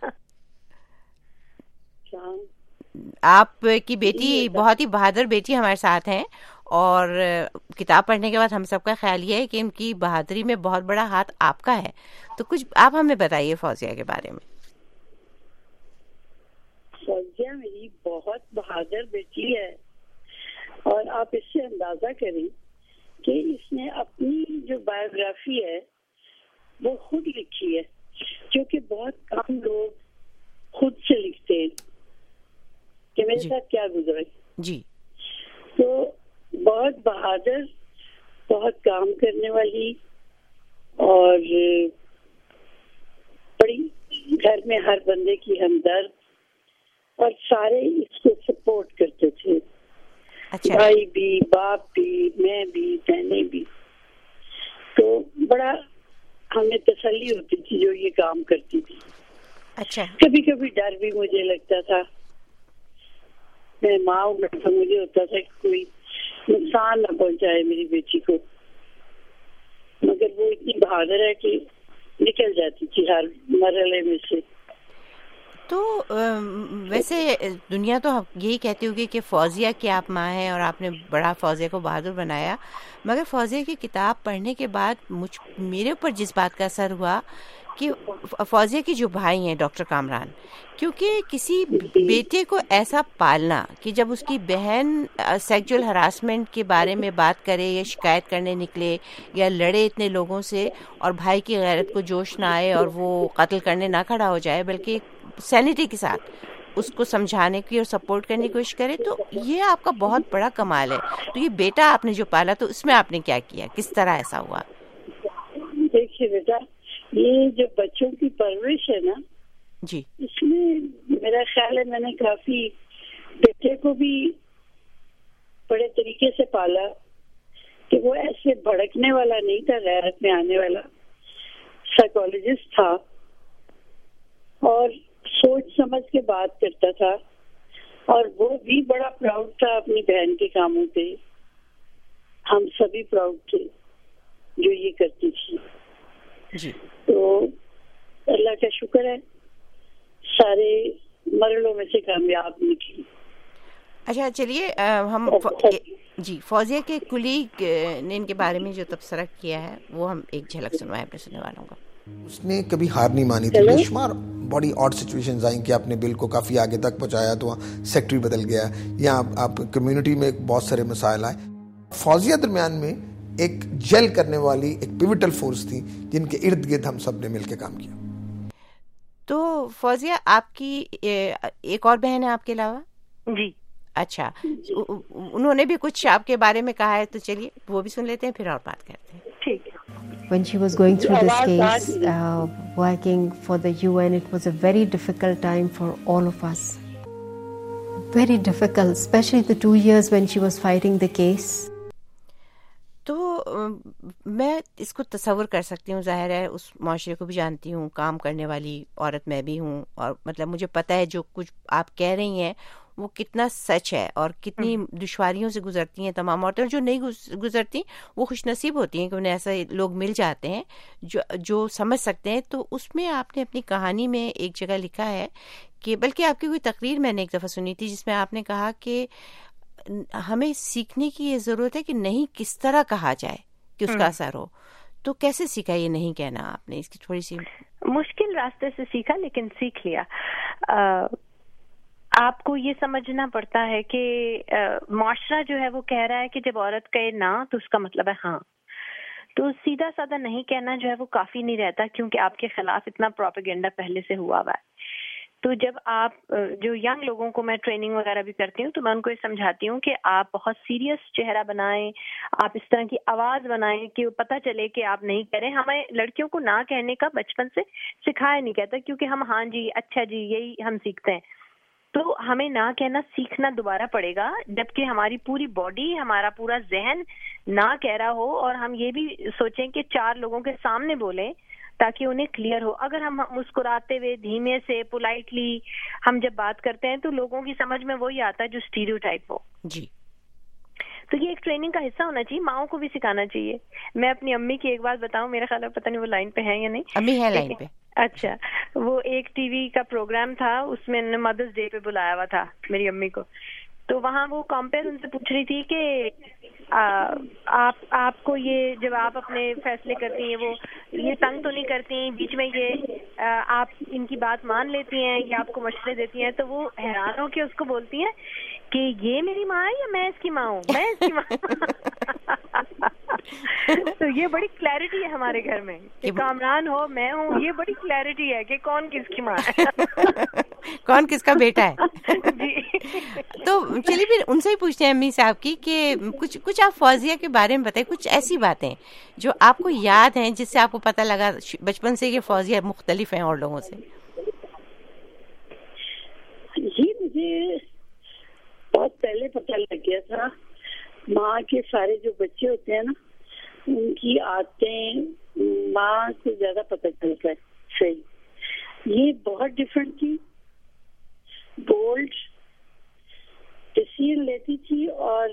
آپ کی بیٹی بہت ہی بہادر بیٹی ہمارے ساتھ ہیں, اور کتاب پڑھنے کے بعد ہم سب کا خیال یہ ہے کہ ان کی بہادری میں بہت بڑا ہاتھ آپ کا ہے. تو کچھ آپ ہمیں بتائیے فوزیہ کے بارے میں. فوزیہ میری بہت بہادر بیٹی ہے, اور آپ اس سے اندازہ کریں کہ اس نے اپنی جو بایوگرافی ہے وہ خود لکھی ہے, جو کہ بہت کم لوگ خود سے لکھتے ہیں کہ میرے ساتھ کیا گزرا. جی. تو بہت بہادر بہت کام کرنے والی اور بڑی گھر میں ہر بندے کی ہمدرد، اور سارے اس کو سپورٹ کرتے تھے، بھائی بھی، باپ بھی، میں بھی، بہنیں بھی. تو بڑا ہمیں تسلی ہوتی تھی جو یہ کام کرتی تھی. اچھا. کبھی کبھی ڈر بھی مجھے لگتا تھا، میں ماں ہوں، مجھے ہوتا تھا کہ کوئی نقصان نہ پہنچائے میری بیٹی کو، مگر وہ اتنی بہادر ہے کہ نکل جاتی تھی ہر مرحلے میں سے. تو ویسے دنیا تو یہی کہتی ہوگی کہ فوزیہ کی آپ ماں ہیں اور آپ نے بڑا فوزیہ کو بہادر بنایا، مگر فوزیہ کی کتاب پڑھنے کے بعد میرے اوپر جس بات کا اثر ہوا کہ فوزیہ کے جو بھائی ہیں ڈاکٹر کامران، کیونکہ کسی بیٹے کو ایسا پالنا کہ جب اس کی بہن سیکچول ہراسمنٹ کے بارے میں بات کرے یا شکایت کرنے نکلے یا لڑے اتنے لوگوں سے اور بھائی کی غیرت کو جوش نہ آئے اور وہ قتل کرنے نہ کھڑا ہو جائے بلکہ سینٹی کے ساتھ اس کو سمجھانے کی اور سپورٹ کرنے کی کوشش کرے، تو یہ آپ کا بہت بڑا کمال ہے. تو یہ بیٹا آپ نے جو پالا تو اس میں آپ نے کیا کیا، کس طرح ایسا ہوا؟ دیکھیے بیٹا، یہ جو بچوں کی پرورش ہے نا جی، اس میں میرا خیال ہے میں نے کافی بیٹے کو بھی بڑے طریقے سے پالا کہ وہ ایسے بھڑکنے والا نہیں تھا، غیرت میں آنے والا سائیکالوجسٹ تھا اور سوچ سمجھ کے بات کرتا تھا، اور وہ بھی بڑا پراؤڈ تھا اپنی بہن کے کاموں پہ. ہم سبھی پراؤڈ تھے جو یہ کرتی تھی. جی. تو اللہ کا شکر ہے سارے مرحلوں میں سے کامیاب نکلی. اچھا چلیے ہم جی فوزیہ کے کلیگ نے ان کے بارے میں جو تبصرہ کیا ہے وہ ہم ایک جھلک سنوائیں اپنے سننے والوں کو. اس نے کبھی ہار نہیں مانی تھی. بے شمار بڑی آڈ سچویشنز آئیں کہ آپ نے بل کو کافی آگے تک پہنچایا تو وہاں سیکٹری بدل گیا یا آپ کمیونٹی میں بہت سارے مسائل آئے. فوزیہ درمیان میں ایک جیل کرنے والی ایک پیوٹل فورس تھی جن کے ارد گرد ہم سب نے مل کے کام کیا. تو فوزیہ آپ کی ایک اور بہن ہے آپ کے علاوہ؟ جی. اچھا، انہوں نے بھی کچھ آپ کے بارے میں کہا ہے، تو چلیے وہ بھی سن لیتے ہیں پھر اور بات کرتے ہیں. ٹھیک ہے. When she was going through this case, working for the UN, it was a very difficult time for all of us. Very difficult, especially the 2 years when she was fighting the case. تو میں اس کو تصور کر سکتی ہوں، ظاہر ہے اس معاشرے کو بھی جانتی ہوں، کام کرنے والی عورت میں بھی ہوں، اور مطلب مجھے پتہ ہے جو کچھ آپ کہہ رہی ہیں وہ کتنا سچ ہے اور کتنی دشواریوں سے گزرتی ہیں تمام عورتیں. اور جو نہیں گزرتی وہ خوش نصیب ہوتی ہیں کہ انہیں ایسے لوگ مل جاتے ہیں جو سمجھ سکتے ہیں. تو اس میں آپ نے اپنی کہانی میں ایک جگہ لکھا ہے کہ، بلکہ آپ کی کوئی تقریر میں نے ایک دفعہ سنی تھی جس میں آپ نے کہا کہ ہمیں سیکھنے کی یہ ضرورت ہے کہ نہیں کس طرح کہا جائے کہ اس کا اثر ہو. تو کیسے سیکھا یہ نہیں کہنا آپ نے؟ اس کی تھوڑی سی مشکل راستے سے سیکھا لیکن سیکھ لیا. آپ کو یہ سمجھنا پڑتا ہے کہ معاشرہ جو ہے وہ کہہ رہا ہے کہ جب عورت کہے نہ تو اس کا مطلب ہے ہاں. تو سیدھا سادہ نہیں کہنا جو ہے وہ کافی نہیں رہتا، کیونکہ آپ کے خلاف اتنا پروپیگنڈا پہلے سے ہوا ہوا ہے. تو جب آپ جو ینگ لوگوں کو میں ٹریننگ وغیرہ بھی کرتی ہوں تو میں ان کو یہ سمجھاتی ہوں کہ آپ بہت سیریس چہرہ بنائیں، آپ اس طرح کی آواز بنائیں کہ پتہ چلے کہ آپ نہیں کریں. ہمیں لڑکیوں کو نہ کہنے کا بچپن سے سکھایا نہیں کہتا، کیونکہ ہم ہاں جی اچھا جی یہی ہم سیکھتے ہیں. تو ہمیں نہ کہنا سیکھنا دوبارہ پڑے گا، جبکہ ہماری پوری باڈی، ہمارا پورا ذہن نہ کہہ رہا ہو، اور ہم یہ بھی سوچیں کہ 4 لوگوں کے سامنے بولیں تاکہ انہیں کلیئر ہو. اگر ہم مسکراتے ہوئے دھیمے سے پولائٹلی ہم جب بات کرتے ہیں تو لوگوں کی سمجھ میں وہی آتا ہے جو اسٹیریوٹائپ ہو. جی. تو یہ ایک ٹریننگ کا حصہ ہونا چاہیے، ماؤں کو بھی سکھانا چاہیے. میں اپنی امی کی ایک بات بتاؤں، میرا خیال ہے پتہ نہیں وہ لائن پہ ہیں یا نہیں. امی ہے لائن پہ. اچھا، وہ ایک ٹی وی کا پروگرام تھا، اس میں نے مدرس ڈے پہ بلایا ہوا تھا میری امی کو. تو وہاں وہ کمپیئر ان سے پوچھ رہی تھی کہ آپ کو یہ جب آپ اپنے فیصلے کرتی ہیں وہ یہ تنگ تو نہیں کرتی بیچ میں، یہ آپ ان کی بات مان لیتی ہیں یا آپ کو مشورے دیتی ہیں؟ تو وہ حیران ہو کے اس کو بولتی ہیں کہ یہ میری ماں ہے یا میں اس کی ماں ہوں؟ میں اس کی ماں. تو یہ بڑی کلیئرٹی ہے ہمارے گھر میں کہ کامران ہو میں ہوں، یہ بڑی کلیئرٹی ہے کہ کون کس کی ماں ہے، کون کس کا بیٹا ہے. جی. تو چلیے پھر ان سے ہی پوچھتے ہیں امی صاحب کی کہ کچھ آپ فوزیہ کے بارے میں بتائیں, کچھ ایسی باتیں جو آپ کو یاد ہیں جس سے آپ کو پتہ لگا بچپن سے کہ فوزیہ مختلف ہیں اور لوگوں سے. یہ مجھے بہت پہلے پتہ لگ گیا تھا. ماں کے سارے جو بچے ہوتے ہیں نا, ان کی عادتیں ماں سے زیادہ پتہ چلتا ہے. صحیح, یہ بہت ڈفرینٹ تھی, بولڈ ڈیسیژن لیتی تھی, اور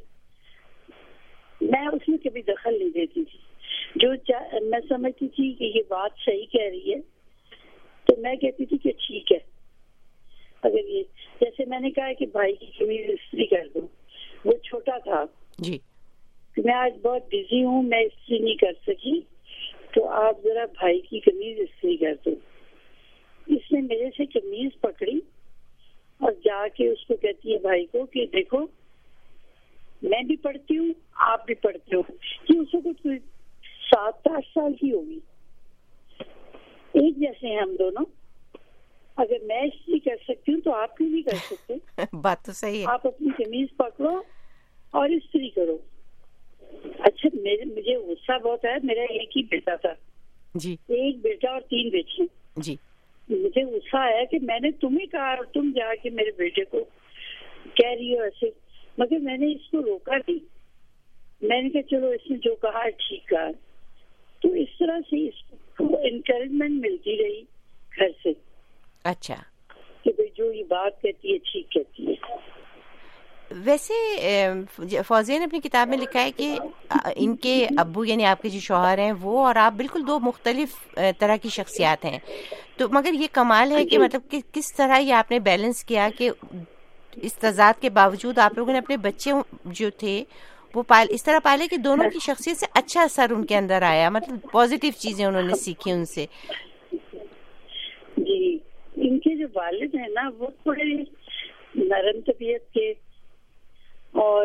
میں اس میں کبھی دخل نہیں دیتی تھی. جو میں سمجھتی تھی کہ یہ بات صحیح کہہ رہی ہے تو میں کہتی تھی کہ ٹھیک ہے. اگر یہ جیسے میں نے کہا کہ بھائی کی قمیض استری کر دوں, وہ چھوٹا تھا جی, میں آج بہت بزی ہوں, میں استری نہیں کر سکی, تو آپ ذرا بھائی کی قمیض استری کر دو. اس نے میرے سے قمیض پکڑی اور جا کے اس کو کہتی ہے بھائی کو کہ دیکھو میں بھی پڑھتی ہوں, آپ بھی پڑھتے ہو. کہ اس وقت 7-8 سال کی ہوگی, ایک جیسے ہیں ہم دونوں. اگر میں استری کر سکتی ہوں تو آپ کیوں نہیں کر سکتے؟ بات تو صحیح ہے. آپ اپنی قمیض پکڑو اور استری کرو. اچھا, مجھے غصہ بہت آیا. میرا ایک ہی بیٹا تھا جی, ایک بیٹا اور 3 بیٹیاں جی. مجھے غصہ آیا کہ میں نے تمہیں کہا اور تم جا کے میرے بیٹے کو کہہ رہی ہو ایسے. مگر میں نے اس کو روکا نہیں. میں نے کہا چلو اس نے جو کہا ٹھیک کہا. تو اس طرح سے اس کو انکریجمنٹ ملتی رہی گھر سے. اچھا, کہ بھائی جو یہ بات کہتی ہے ٹھیک کہتی ہے. ویسے فوزیہ نے اپنی کتاب میں لکھا ہے کہ ان کے ابو یعنی آپ کے جو شوہر ہیں وہ اور آپ بالکل 2 مختلف طرح کی شخصیات ہیں. تو مگر یہ کمال ہے کہ مطلب کہ کس طرح یہ آپ نے بیلنس کیا کہ اس تضاد کے باوجود آپ لوگوں نے اپنے بچے جو تھے وہ اس طرح پالے کہ دونوں کی شخصیت سے اچھا اثر ان کے اندر آیا, مطلب پازیٹیو چیزیں انہوں نے سیکھی ان سے. جی, ان کے جو والد ہیں نا وہ تھوڑے نرم طبیعت کے اور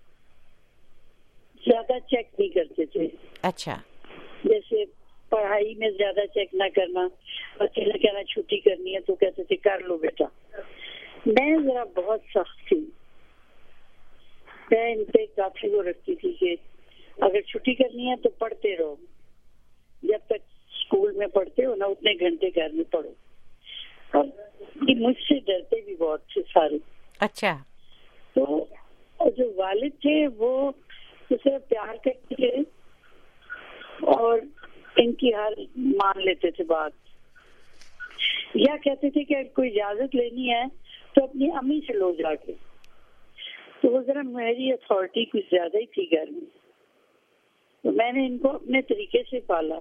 زیادہ چیک نہیں کرتے تھے. اچھا, جیسے پڑھائی میں زیادہ چیک نہ کرنا. بچے نے کہنا چھٹی کرنی ہے تو کہتے تھے کر لو بیٹا. میں ذرا بہت سخت تھی. میں ان پہ کافی وہ رکھتی تھی کہ اگر چھٹی کرنی ہے تو پڑھتے رہو, جب تک اسکول میں پڑھتے ہو نا اتنے گھنٹے گھر میں پڑھو. اور مجھ سے ڈرتے بھی بہت تھے سارے. اچھا, تو جو والد تھے وہ اسے پیار کرتے تھے اور ان کی ہر مان لیتے تھے بات. یا کہتے تھے کہ اگر کوئی اجازت لینی ہے تو اپنی امی سے لو جا کے. تو وہ ذرا میری اتھارٹی کچھ زیادہ ہی تھی گھر میں, تو میں نے ان کو اپنے طریقے سے پالا.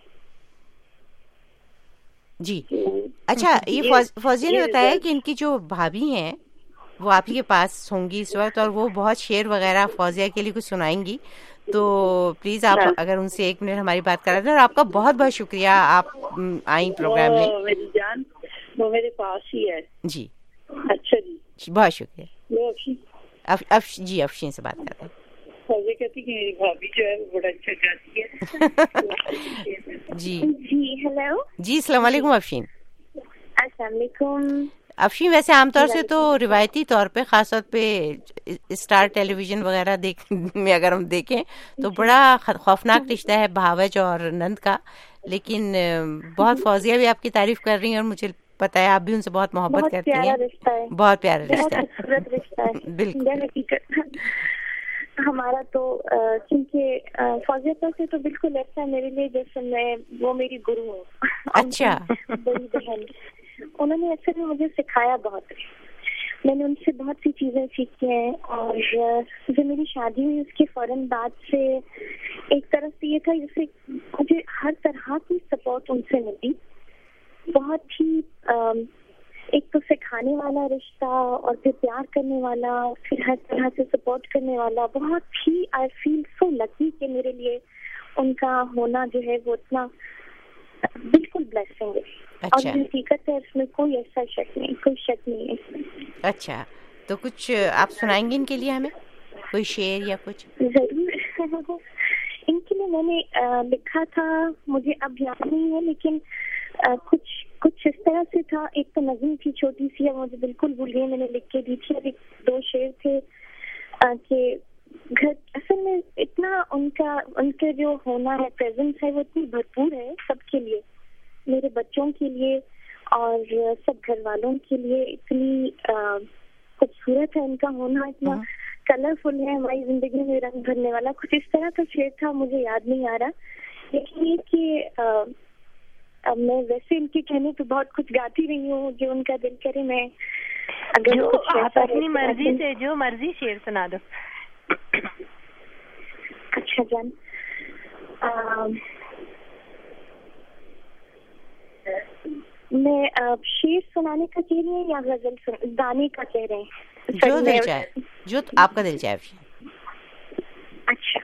جی, اچھا, یہ فوزیہ نے بتایا کہ ان کی جو بھابھی ہیں وہ آپ ہی کے پاس ہوں گی اس وقت, اور وہ بہت شعر وغیرہ فوزیہ کے لیے کچھ سنائیں گی. تو پلیز آپ اگر ان سے 1 منٹ ہماری بات کرا دیں. اور آپ کا بہت بہت شکریہ, آپ آئیں پروگرام میں. میری جان وہ میرے پاس ہی ہے جی. اچھا جی, بہت شکریہ. جی, افشین سے بات کرتے ہیں. فوزیہ کہتی کہ میری بھابھی جو ہے وہ بڑا اچھا گاتی ہے. جی جی, ہیلو. جی, السلام علیکم افشین. السلام علیکم. افشین, ویسے عام طور سے تو روایتی طور پہ خاص طور پہ اسٹار ٹیلی ویژن وغیرہ میں اگر ہم دیکھیں تو بڑا خوفناک رشتہ ہے بھاوج اور نند کا, لیکن بہت فوزیہ بھی آپ کی تعریف کر رہی ہیں اور مجھے پتا ہے آپ بھی ان سے بہت محبت کرتی ہیں. بہت پیارا رشتہ ہے. بالکل. ہمارا تو کیونکہ فوزیہ سے تو بالکل ایسا ہے میرے لیے جیسے وہ میری گرو ہوں. اچھا, بڑی بہن. انہوں نے اکثر مجھے سکھایا بہت. میں نے ان سے بہت سی چیزیں سیکھی ہیں. اور جب میری شادی ہوئی اس کے فوراً بعد سے ایک طرف سے یہ تھا جیسے مجھے ہر طرح کی سپورٹ ان سے ملی. بہت ہی ایک تو سکھانے والا رشتہ, اور پھر پیار کرنے والا, پھر ہر طرح سے سپورٹ کرنے والا. بہت ہی آئی فیل سو لکی کہ میرے لیے ان کا ہونا جو ہے وہ اتنا بالکل بلیسنگ ہے. اور حقیقت ہے اس میں کوئی ایسا شک نہیں, کوئی شک نہیں ہے اس میں. اچھا, تو کچھ آپ سنائیں گے ان کے لیے ہمیں کوئی شعر یا کچھ؟ ضرور. ان کے لیے میں نے لکھا تھا, مجھے اب یاد نہیں ہے, لیکن کچھ اس طرح سے تھا. ایک تو نظم تھی چھوٹی سی, اب مجھے بالکل بھول گئی, میں نے لکھ کے دی تھی. اب 2 شعر تھے کہ گھر اصل میں اتنا ان کا جو ہونا ہے، پریزنس ہے، وہ اتنی بھرپور ہے سب کے لیے، میرے بچوں کے لیے اور سب گھر والوں کے لیے اتنی خوبصورت ہے ان کا ہونا، اتنا کلرفل ہے ہماری زندگی میں رنگ بھرنے والا. کچھ اس طرح کا شعر تھا، مجھے یاد نہیں آ رہا، لیکن یہ کہ میں ویسے ان کے کہنے تو بہت کچھ گاتی رہی ہوں، جو ان کا دل کرے میں اگر آپ اپنی مرضی سے جو مرضی شعر سنا دو. اچھا جان، میں شعر سنانے کا کہہ رہی ہوں یا غزل گانے کا کہہ رہے ہیں؟ جو دل چاہے، جو آپ کا دل چاہے. اچھا،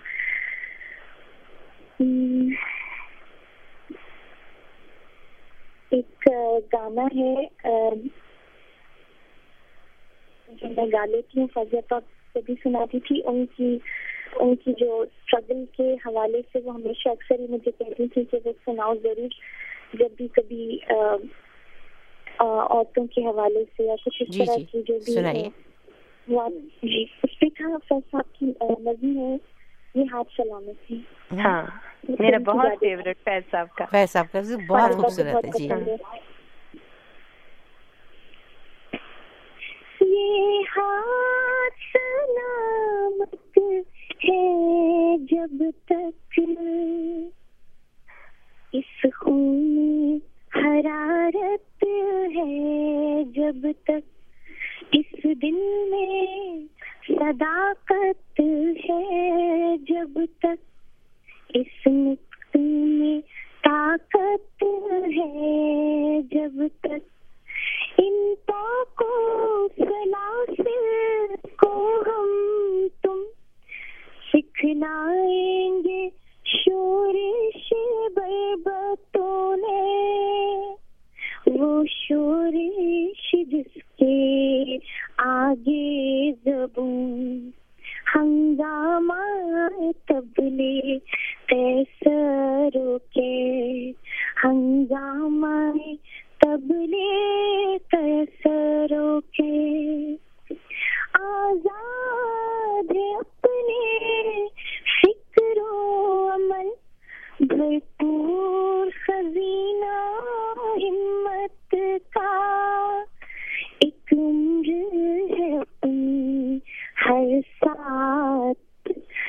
ایک گانا ہے جو میں گا لیتی ہوں، فضیہ سے بھی سناتی تھی، ان کی جو اسٹرگل کے حوالے سے وہ ہمیشہ اکثر ہی مجھے کہتی تھی کہ وہ سناؤ ضرور، جب بھی کبھی عورتوں کے حوالے سے یا کچھ اس طرح کی جو بھی جی اس پہ تھا. فیض صاحب کی نظم ہے یہ ہاتھ سلامت تھی. ہاں میرا بہت فیوریٹ فیض صاحب کا بہت خوبصورت ہے جی. یہ ہاتھ سلامت ہے جب تک اس خون میں حرارت ہے، جب تک اس دل میں صداقت ہے، جب تک اس نطق میں طاقت ہے، جب تک ان پاکو سلاسل کو ہم تم سکھلائیں گے شورش بربتوں نے، وہ شورش جس کے آگے زبون ہنگامہ تبلے قیصروں کے، ہنگامہ تبلے قیصروں کے. آزاد اپنے فکر و عمل، بھرپور خزینہ ہمت کا، ایک عمر ہے اپنی ہر ساتھ،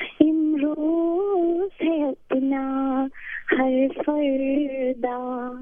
امروز ہے اپنا ہر فردا،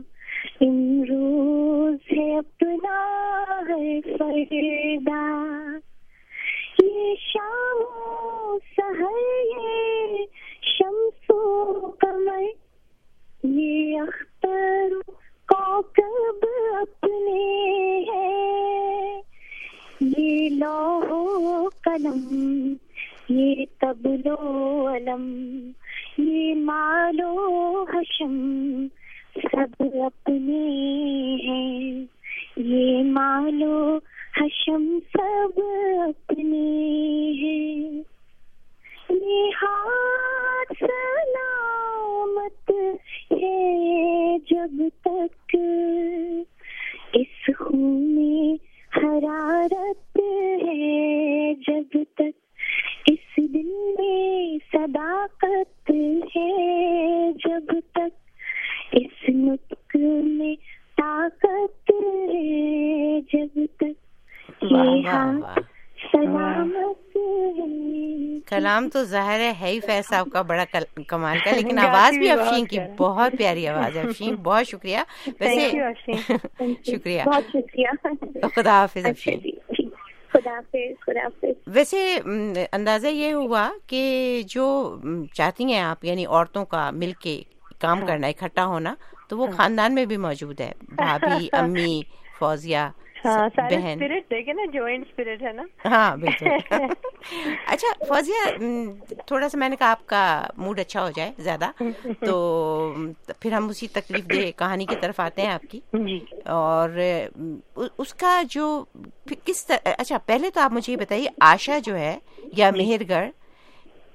امروز ہے اپنا ہر فردا. یہ شام و سحر، یہ شمس و قمر، یہ اختر و کوکب اپنے ہیں، یہ لوح و قلم، یہ طبل و علم، یہ مال و حشم سب اپنے ہیں، یہ مال و حشم سب اپنے ہیں. یہ ہاتھ سلامت ہے جب تک اس خون میں حرارت ہے، جب تک اس دل میں صداقت ہے، جب تک اس نطق میں طاقت ہے، جب تک یہ ہاتھ سلامت ہے. کلام تو ظاہر ہے ہی فیض صاحب کا بڑا کمال کا، لیکن آواز بھی افشین کی بہت پیاری آواز ہے. افشین بہت شکریہ. ویسے شکریہ، بہت شکریہ. خدا حافظ افشین. خدا حافظ. ویسے اندازہ یہ ہوا کہ جو چاہتی ہیں آپ، یعنی عورتوں کا مل کے کام کرنا، اکٹھا ہونا، تو وہ خاندان میں بھی موجود ہے. بھابھی، امی، فوزیہ، بہن، اسپرٹ دیکھیں نا، جوائنٹ اسپرٹ ہے نا. ہاں بالکل. اچھا فوزیہ، تھوڑا سا میں نے کہا آپ کا موڈ اچھا ہو جائے زیادہ، تو پھر ہم اسی تکلیف دہ کہانی کی طرف آتے ہیں آپ کی. اور اس کا جو کس طرح، اچھا پہلے تو آپ مجھے یہ بتائیے، آشا جو ہے یا مہر گڑھ،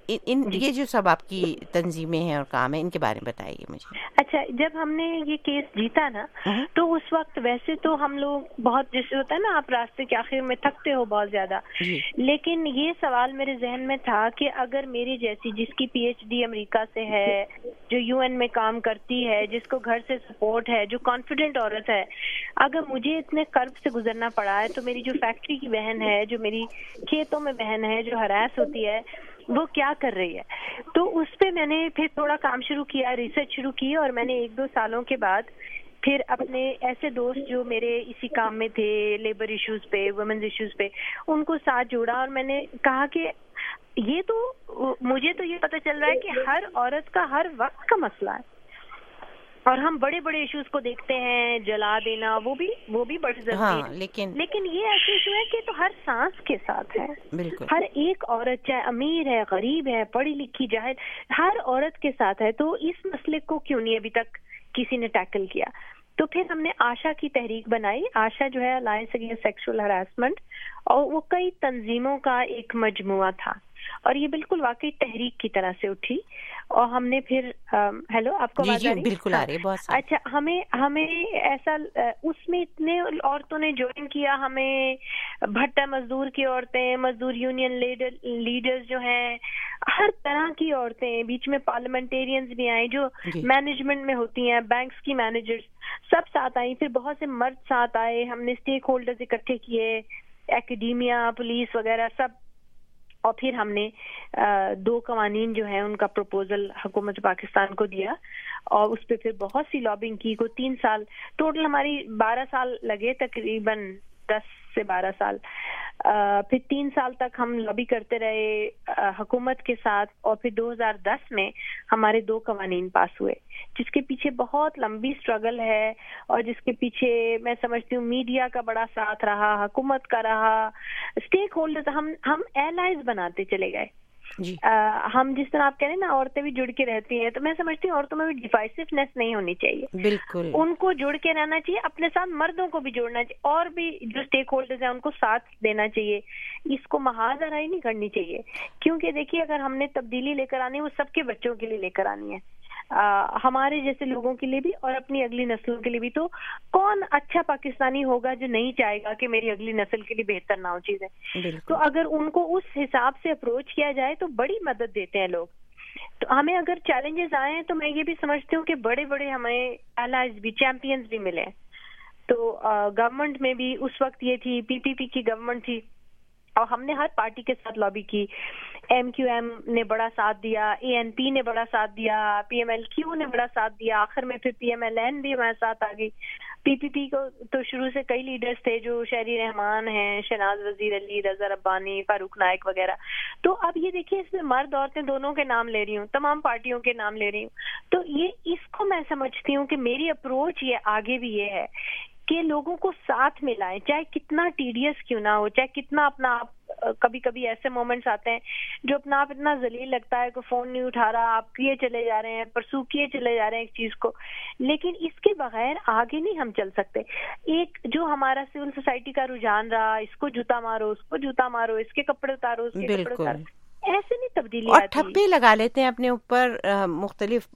یہ جو سب آپ کی تنظیمیں ہیں اور کام ہے ان کے بارے میں بتائیے مجھے. اچھا، جب ہم نے یہ کیس جیتا نا تو اس وقت ویسے تو ہم لوگ بہت، جیسے ہوتا ہے نا آپ راستے کے آخر میں تھکتے ہو بہت زیادہ، لیکن یہ سوال میرے ذہن میں تھا کہ اگر میری جیسی جس کی پی ایچ ڈی امریکہ سے ہے، جو یو این میں کام کرتی ہے، جس کو گھر سے سپورٹ ہے، جو کانفیڈنٹ عورت ہے، اگر مجھے اتنے کرب سے گزرنا پڑا ہے تو میری جو فیکٹری کی بہن ہے، جو میری کھیتوں میں بہن ہے، جو ہراس ہوتی ہے، وہ کیا کر رہی ہے. تو اس پہ میں نے پھر تھوڑا کام شروع کیا، ریسرچ شروع کی، اور میں نے 1-2 سالوں کے بعد پھر اپنے ایسے دوست جو میرے اسی کام میں تھے، لیبر ایشوز پہ، ویمنز ایشوز پہ، ان کو ساتھ جوڑا، اور میں نے کہا کہ یہ تو مجھے تو یہ پتہ چل رہا ہے کہ ہر عورت کا ہر وقت کا مسئلہ ہے، اور ہم بڑے بڑے ایشوز کو دیکھتے ہیں، جلا دینا وہ بھی بڑی ضروری ہے، لیکن یہ ایسے ایشو ہے کہ تو ہر سانس کے ساتھ ہے. ہر ایک عورت چاہے امیر ہے، غریب ہے، پڑھی لکھی، جاہل، ہر عورت کے ساتھ ہے. تو اس مسئلے کو کیوں نہیں ابھی تک کسی نے ٹیکل کیا؟ تو پھر ہم نے آشا کی تحریک بنائی. آشا جو ہے الائنس اگینسٹ سیکشول ہراسمنٹ، اور وہ کئی تنظیموں کا ایک مجموعہ تھا، اور یہ بالکل واقعی تحریک کی طرح سے اٹھی. اور ہم نے پھر ہیلو، آپ کو آواز آ رہی ہے؟ بالکل آ رہی ہے، بہت. اچھا، ہمیں ایسا اس میں اتنے عورتوں نے جوائن کیا، ہمیں بھٹا مزدور کی عورتیں، مزدور یونین لیڈرز جو ہیں، ہر طرح کی عورتیں، بیچ میں پارلیمنٹیرینز بھی آئیں جو مینجمنٹ میں ہوتی ہیں، بینکس کی مینیجرز، سب ساتھ آئیں. پھر بہت سے مرد ساتھ آئے، ہم نے اسٹیک ہولڈرز اکٹھے کیے، ایکڈیمیا، پولیس وغیرہ سب. اور پھر ہم نے 2 قوانین جو ہیں ان کا پروپوزل حکومت پاکستان کو دیا، اور اس پہ پھر بہت سی لابنگ کی. کو 3 سال ٹوٹل، ہماری 12 سال لگے، تقریباً 10 سے 12 سال. پھر 3 سال تک ہم لابی کرتے رہے حکومت کے ساتھ، اور پھر 2010 میں ہمارے 2 قوانین پاس ہوئے، جس کے پیچھے بہت لمبی سٹرگل ہے، اور جس کے پیچھے میں سمجھتی ہوں میڈیا کا بڑا ساتھ رہا، حکومت کا رہا، اسٹیک ہولڈرز، ہم ایلائز بناتے چلے گئے. ہم جس طرح آپ کہہ رہے ہیں نا عورتیں بھی جڑ کے رہتی ہیں، تو میں سمجھتی ہوں عورتوں میں بھی ڈیفائسونیس نہیں ہونی چاہیے. بالکل ان کو جڑ کے رہنا چاہیے، اپنے ساتھ مردوں کو بھی جوڑنا چاہیے، اور بھی جو اسٹیک ہولڈرز ہیں ان کو ساتھ دینا چاہیے. اس کو محاذ آرائی نہیں کرنی چاہیے، کیونکہ دیکھیے اگر ہم نے تبدیلی لے کر آنی ہے، وہ سب کے بچوں کے لیے لے کر آنی ہے، ہمارے جیسے لوگوں کے لیے بھی اور اپنی اگلی نسلوں کے لیے بھی. تو کون اچھا پاکستانی ہوگا جو نہیں چاہے گا کہ میری اگلی نسل کے لیے بہتر نہ ہو چیزیں؟ تو اگر ان کو اس حساب سے اپروچ کیا جائے تو بڑی مدد دیتے ہیں لوگ. تو ہمیں اگر چیلنجز آئے ہیں تو میں یہ بھی سمجھتی ہوں کہ بڑے بڑے ہمیں الائز بھی، چیمپئنز بھی ملے. تو گورنمنٹ میں بھی اس وقت یہ تھی، پی پی پی کی گورنمنٹ تھی، اور ہم نے ہر پارٹی کے ساتھ لابی کی. ایم کیو ایم نے بڑا ساتھ دیا، اے این پی نے بڑا ساتھ دیا، پی ایم ایل کیو نے بڑا ساتھ دیا، آخر میں پھر پی ایم ایل این بھی ہمارے ساتھ آ گئی. پی پی پی کو تو شروع سے کئی لیڈرز تھے، جو شہری رحمان ہیں، شہناز وزیر علی، رضا ربانی، فاروق نائک وغیرہ. تو اب یہ دیکھیے اس میں مرد عورتیں دونوں کے نام لے رہی ہوں، تمام پارٹیوں کے نام لے رہی ہوں. تو یہ اس کو میں سمجھتی ہوں کہ میری اپروچ یہ آگے بھی یہ ہے کہ لوگوں کو ساتھ ملائیں، چاہے کتنا ٹیڈیس کیوں نہ ہو، چاہے کتنا اپنا آپ، کبھی کبھی ایسے مومنٹس آتے ہیں جو اپنا آپ اتنا ذلیل لگتا ہے کہ فون نہیں اٹھا رہا، آپ کیے چلے جا رہے ہیں، پرسو کیے چلے جا رہے ہیں ایک چیز کو، لیکن اس کے بغیر آگے نہیں ہم چل سکتے. ایک جو ہمارا سول سوسائٹی کا رجحان رہا، اس کو جوتا مارو، اس کو جوتا مارو، اس کے کپڑے اتارو، اس کے کپڑے اتارو، ایسے نہیں تبدیلی اور آتی. ٹھپے لگا لیتے ہیں اپنے اوپر مختلف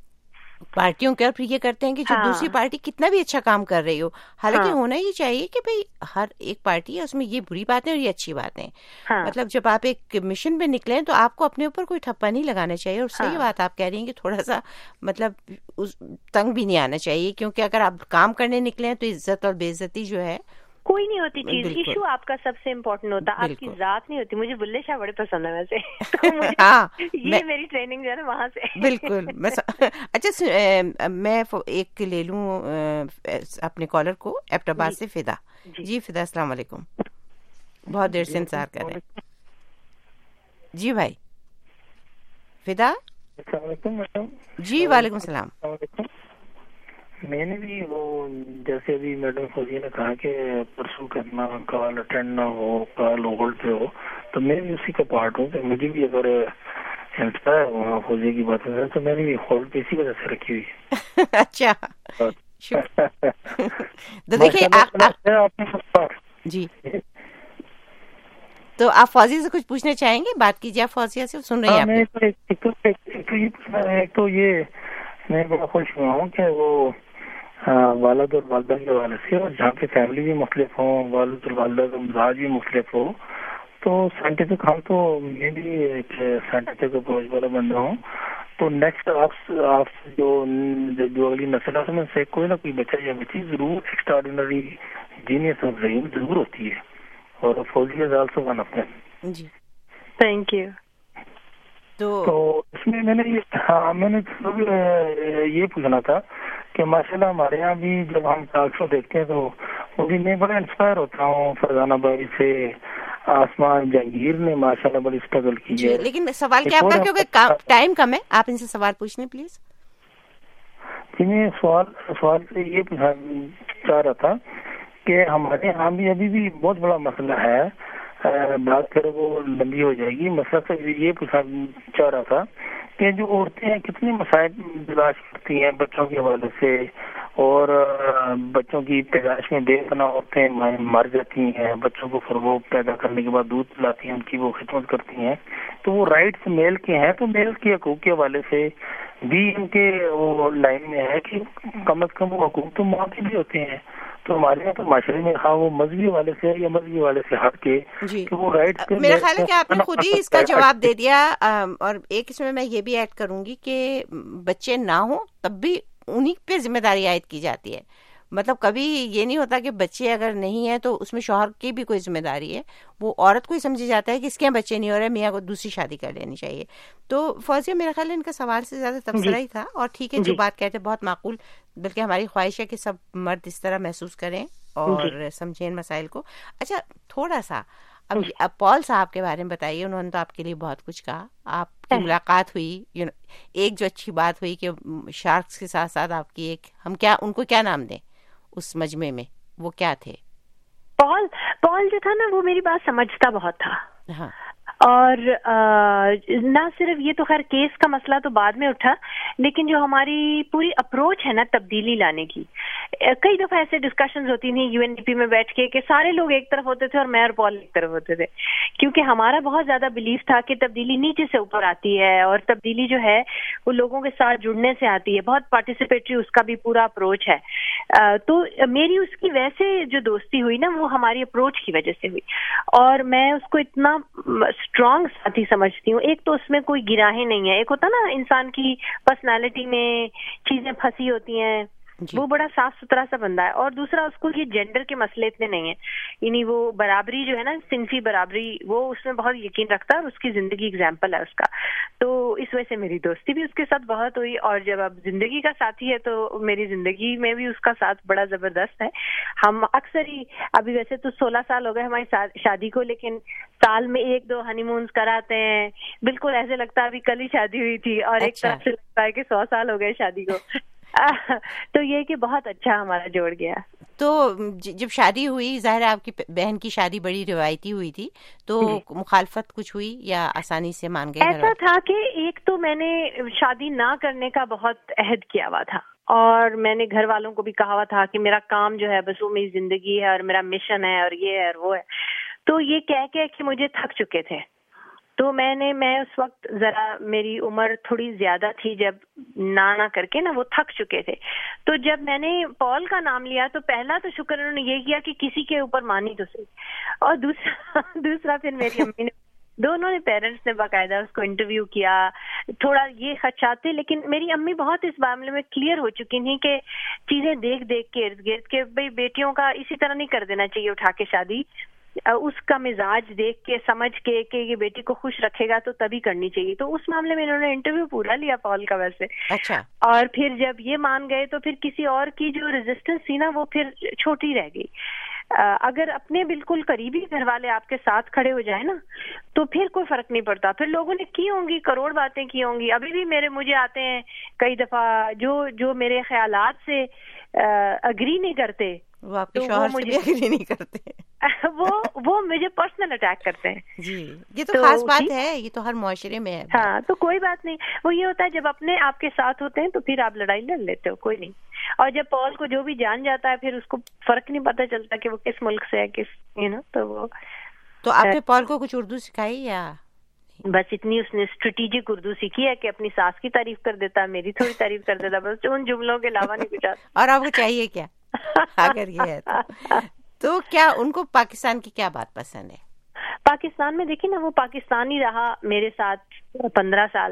پارٹیوں کے، اور پھر یہ کرتے ہیں کہ جو دوسری پارٹی کتنا بھی اچھا کام کر رہی ہو، حالانکہ ہونا یہ چاہیے کہ بھئی ہر ایک پارٹی ہے، اس میں یہ بری باتیں اور یہ اچھی باتیں. مطلب جب آپ ایک مشن پہ نکلیں تو آپ کو اپنے اوپر کوئی ٹھپا نہیں لگانا چاہیے. اور صحیح بات آپ کہہ رہی ہیں کہ تھوڑا سا مطلب تنگ بھی نہیں آنا چاہیے، کیونکہ اگر آپ کام کرنے نکلے ہیں تو عزت اور بے عزتی جو ہے کوئی نہیں ہوتی چیز. ایشو آپ کا سب سے امپورٹنٹ ہوتا ہے، آپ کی ذات نہیں ہوتی. مجھے بلے شاہ بڑے پسند ہے ویسے، یہ میری ٹریننگ جو ہے نا وہاں سے. بالکل. اچھا میں ایک لے لوں اپنے کالر کو، ایبٹ آباد سے فدا. جی فدا، السلام علیکم. بہت دیر سے انتظار کر رہے ہیں. جی بھائی فدا. السلام علیکم میڈم. جی وعلیکم السلام. میں نے بھی وہ جیسے ابھی میڈم فوزیہ نے کہا کہ پرسو کرنا، کال اٹینڈ نہ ہو، کال ہولڈ پہ ہو، تو میں بھی اسی کا پارٹ ہوں کہ مجھے بھی اگر انسپائر وہاں فوزیہ کی بات ہے تو میں نے بھی ہولڈ پہ اسی وجہ سے رکھی ہوئی. اچھا تو دیکھیے جی تو آپ فوزیہ سے کچھ پوچھنا چاہیں گے؟ بات کیجیے آپ فوزیہ سے, سن رہی ہیں آپ. ایک تو یہ میں بڑا خوش ہوا ہوں کہ وہ والد اور والدہ کے حوالے سے, اور جہاں پہ فیملی بھی مختلف ہوں, والد اور والدہ کا مزاج بھی مختلف ہو, تو سائنٹیفک ہم تو میں بھی ایک سائنٹیفک اپروچ والا بندہ ہوں. تو نیکسٹ آپ جو اگلی نسل ہے اس میں سے کوئی نہ کوئی بچہ یا بچی ضرور extraordinary genius of dream ضرور ہوتی ہے, اور Fauzia is also one of them. جی تھینک یو. تو اس میں میں نے یہ پوچھنا تھا کہ ماشاءاللہ ہمارے یہاں بھی جب ہم ٹاک شو دیکھتے ہیں تو وہ بھی میں بڑا انسپائر ہوتا ہوں. فرزانہ بھائی سے آسمان جہانگیر نے ماشاءاللہ بڑی اسٹرگل کی ہے. لیکن سوال کیا آپ کا, کیونکہ ٹائم کم ہے, آپ ان سے سوال پوچھنے پلیز. جی میں سوال سے یہ پوچھنا چاہ رہا تھا کہ ہمارے یہاں بھی ابھی بھی بہت بڑا مسئلہ ہے, بات کرے وہ لمبی ہو جائے گی. مسئلہ سے یہ پوچھنا چاہ رہا تھا کہ جو عورتیں ہیں کتنی مسائل برداشت کرتی ہیں بچوں کے حوالے سے, اور بچوں کی پیدائش میں بے پناہ عورتیں مر جاتی ہیں, بچوں کو پھر وہ پیدا کرنے کے بعد دودھ پلاتی ہیں, ان کی وہ خدمت کرتی ہیں. تو وہ رائٹس میل کے ہیں, تو میل کے حقوق کے حوالے سے بھی ان کے وہ لائن میں ہے کہ کم از کم وہ حقوق تو ماں کے بھی ہوتے ہیں. تو ہمارے یہاں تو معاشرے میں وہ مذہبی حوالے سے یا مذہبی حوالے سے ہٹ کے وہ رائٹ. میرا خیال ہے کہ آپ نے خود ہی اس کا جواب دے دیا, اور ایک اس میں یہ بھی ایڈ کروں گی کہ بچے نہ ہوں تب بھی انہی پہ ذمہ داری عائد کی جاتی ہے. مطلب کبھی یہ نہیں ہوتا کہ بچے اگر نہیں ہیں تو اس میں شوہر کی بھی کوئی ذمہ داری ہے, وہ عورت کو ہی سمجھا جاتا ہے کہ اس کے بچے نہیں ہو رہے, میاں کو دوسری شادی کر لینی چاہیے. تو فوزیہ میرا خیال ہے ان کا سوال سے زیادہ تبصرہ ہی تھا, اور ٹھیک ہے جو بات کہتے بہت معقول, بلکہ ہماری خواہش ہے کہ سب مرد اس طرح محسوس کریں اور سمجھیں ان مسائل کو. اچھا تھوڑا سا اب پال صاحب کے بارے میں بتائیے, انہوں نے تو آپ کے لیے بہت کچھ کہا. آپ کی ملاقات ہوئی, ایک جو اچھی بات ہوئی کہ شارکس کے ساتھ ساتھ آپ کی ایک, ہم کیا ان کو کیا نام دیں اس مجمع میں, وہ کیا تھے؟ پال جو تھا نا وہ میری بات سمجھتا بہت تھا. ہاں. اور نہ صرف یہ تو خیر کیس کا مسئلہ تو بعد میں اٹھا, لیکن جو ہماری پوری اپروچ ہے نا تبدیلی لانے کی, کئی دفعہ ایسے ڈسکشنز ہوتی تھیں UNDP میں بیٹھ کے کہ سارے لوگ ایک طرف ہوتے تھے اور میں اور پال ایک طرف ہوتے تھے, کیونکہ ہمارا بہت زیادہ بلیف تھا کہ تبدیلی نیچے سے اوپر آتی ہے, اور تبدیلی جو ہے وہ لوگوں کے ساتھ جڑنے سے آتی ہے. بہت پارٹیسپیٹری اس کا بھی پورا اپروچ ہے. تو میری اس کی ویسے جو دوستی ہوئی نا وہ ہماری اپروچ کی وجہ سے ہوئی, اور میں اس کو اتنا اسٹرانگ ساتھی سمجھتی ہوں. ایک تو اس میں کوئی گراہیں نہیں ہے, ایک ہوتا نا انسان کی پرسنالٹی میں چیزیں پھنسی ہوتی ہیں, وہ بڑا صاف ستھرا سا بندہ ہے. اور دوسرا اس کو یہ جینڈر کے مسئلے اتنے نہیں ہیں, یعنی وہ برابری جو ہے نا صنفی برابری وہ اس میں بہت یقین رکھتا ہے, اور اس کی زندگی ایگزامپل ہے اس کا. تو اس وجہ سے میری دوستی بھی اس کے ساتھ بہت ہوئی, اور جب اب زندگی کا ساتھی ہے تو میری زندگی میں بھی اس کا ساتھ بڑا زبردست ہے. ہم اکثر ہی ابھی ویسے تو 16 سال ہو گئے ہماری شادی کو, لیکن سال میں 1-2 ہنی مونز کراتے ہیں, بالکل ایسے لگتا ہے ابھی کل ہی شادی ہوئی تھی, اور ایک طرف سے لگتا ہے کہ 100 سال ہو گئے شادی کو. تو یہ کہ بہت اچھا ہمارا جوڑ گیا. تو جب شادی ہوئی, ظاہر ہے آپ کی بہن کی شادی بڑی روایتی ہوئی تھی, تو مخالفت کچھ ہوئی یا آسانی سے مان گئے؟ ایسا تھا کہ ایک تو میں نے شادی نہ کرنے کا بہت عہد کیا ہوا تھا, اور میں نے گھر والوں کو بھی کہا ہوا تھا کہ میرا کام جو ہے بس وہ میری زندگی ہے اور میرا مشن ہے اور یہ ہے اور وہ ہے. تو یہ کہہ کے کہ مجھے تھک چکے تھے, تو میں اس وقت ذرا میری عمر تھوڑی زیادہ تھی جب نہ کر کے نا وہ تھک چکے تھے. تو جب میں نے پال کا نام لیا تو پہلا تو شکر انہوں نے یہ کیا کہ کسی کے اوپر مانی تو صحیح, اور دوسرا پھر میری امی نے, دونوں نے پیرنٹس نے باقاعدہ اس کو انٹرویو کیا. تھوڑا یہ خدشات تھے, لیکن میری امی بہت اس معاملے میں کلیئر ہو چکی تھیں کہ چیزیں دیکھ کے ارد گرد کے بھائی بیٹیوں کا اسی طرح نہیں کر دینا چاہیے اٹھا کے شادی, اس کا مزاج دیکھ کے سمجھ کے کہ یہ بیٹی کو خوش رکھے گا تو تبھی کرنی چاہیے. تو اس معاملے میں انہوں نے انٹرویو پورا لیا پال کا ویسے. اچھا. اور پھر جب یہ مان گئے تو پھر کسی اور کی جو ریزسٹنس تھی نا وہ پھر چھوٹی رہ گئی. اگر اپنے بالکل قریبی گھر والے آپ کے ساتھ کھڑے ہو جائیں نا تو پھر کوئی فرق نہیں پڑتا. پھر لوگوں نے کی ہوں گی کروڑ باتیں کی ہوں گی, ابھی بھی مجھے آتے ہیں کئی دفعہ جو میرے خیالات سے اگری نہیں کرتے, وہ آپ کے شوہر سے بھی اگری نہیں کرتے, وہ مجھے پرسنل اٹیک کرتے ہیں. جی یہ تو خاص بات ہے, یہ تو ہر معاشرے میں ہے. ہاں تو کوئی بات نہیں, وہ یہ ہوتا ہے جب اپنے آپ کے ساتھ ہوتے ہیں تو پھر آپ لڑائی لڑ لیتے ہو, کوئی نہیں. اور جب پال کو جو بھی جان جاتا ہے پھر اس کو فرق نہیں پتہ چلتا کہ وہ کس ملک سے ہے, کس تو وہ تو آپ نے پال کو کچھ اردو سکھائی یا بس اتنی اس نے اسٹریٹجک اردو سیکھی ہے کہ اپنی ساس کی تعریف کر دیتا ہے, میری تھوڑی تعریف کر دیتا, بس ان جملوں کے علاوہ نہیں کچھ آتا. اور آپ کو چاہیے کیا اگر یہ ہے تو کیا ان کو پاکستان کی کیا بات پسند ہے؟ پاکستان میں دیکھیں نا, وہ پاکستانی رہا میرے ساتھ 15 سال.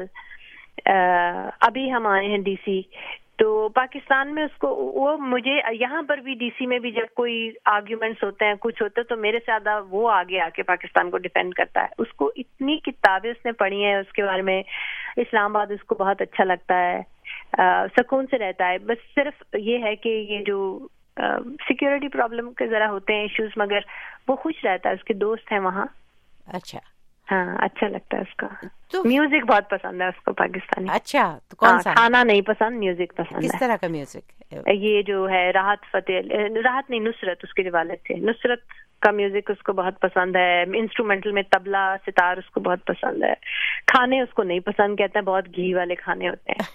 ابھی ہم آئے ہیں ڈی سی, تو پاکستان میں اس کو وہ مجھے یہاں پر بھی ڈی سی میں بھی جب کوئی آرگیومنٹس ہوتے ہیں کچھ ہوتا ہے تو میرے سے زیادہ وہ آگے آ کے پاکستان کو ڈیفینڈ کرتا ہے. اس کو اتنی کتابیں اس نے پڑھی ہیں اس کے بارے میں, اسلام آباد اس کو بہت اچھا لگتا ہے, سکون سے رہتا ہے. بس صرف یہ ہے کہ یہ جو سیکیورٹی پرابلم کے ذرا ہوتے ہیں ایشوز, مگر وہ خوش رہتا ہے, اس کے دوست ہیں وہاں. اچھا, ہاں اچھا لگتا ہے اس کا. تو میوزک بہت پسند ہے اس کو پاکستانی. اچھا, تو کون سا؟ کھانا نہیں پسند, میوزک پسند ہے. کس طرح کا میوزک؟ یہ جو ہے راحت نہیں, نصرت اس کے جو والد تھے, نصرت کا میوزک اس کو بہت پسند ہے. انسٹرومنٹل میں طبلہ ستار اس کو بہت پسند ہے. کھانے اس کو نہیں پسند, کہتے ہیں بہت گھی والے کھانے ہوتے ہیں.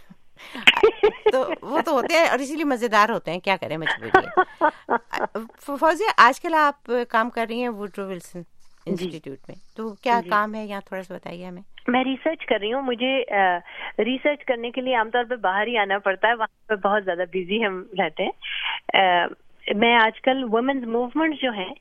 تو وہ تو ہوتے ہیں اور اسی لیے مزیدار ہوتے ہیں, کیا کریں مجبوری ہے. فوزیہ, آج کل آپ کام کر رہی ہیں ووڈرو ولسن انسٹیٹیوٹ میں, تو کیا کام ہے یہاں تھوڑا سا بتائیے ہمیں. میں ریسرچ کر رہی ہوں. مجھے ریسرچ کرنے کے لیے عام طور پہ باہر ہی آنا پڑتا ہے, وہاں پہ بہت زیادہ بزی ہم رہتے ہیں. میں آج کل وومنز موومنٹ جو ہیں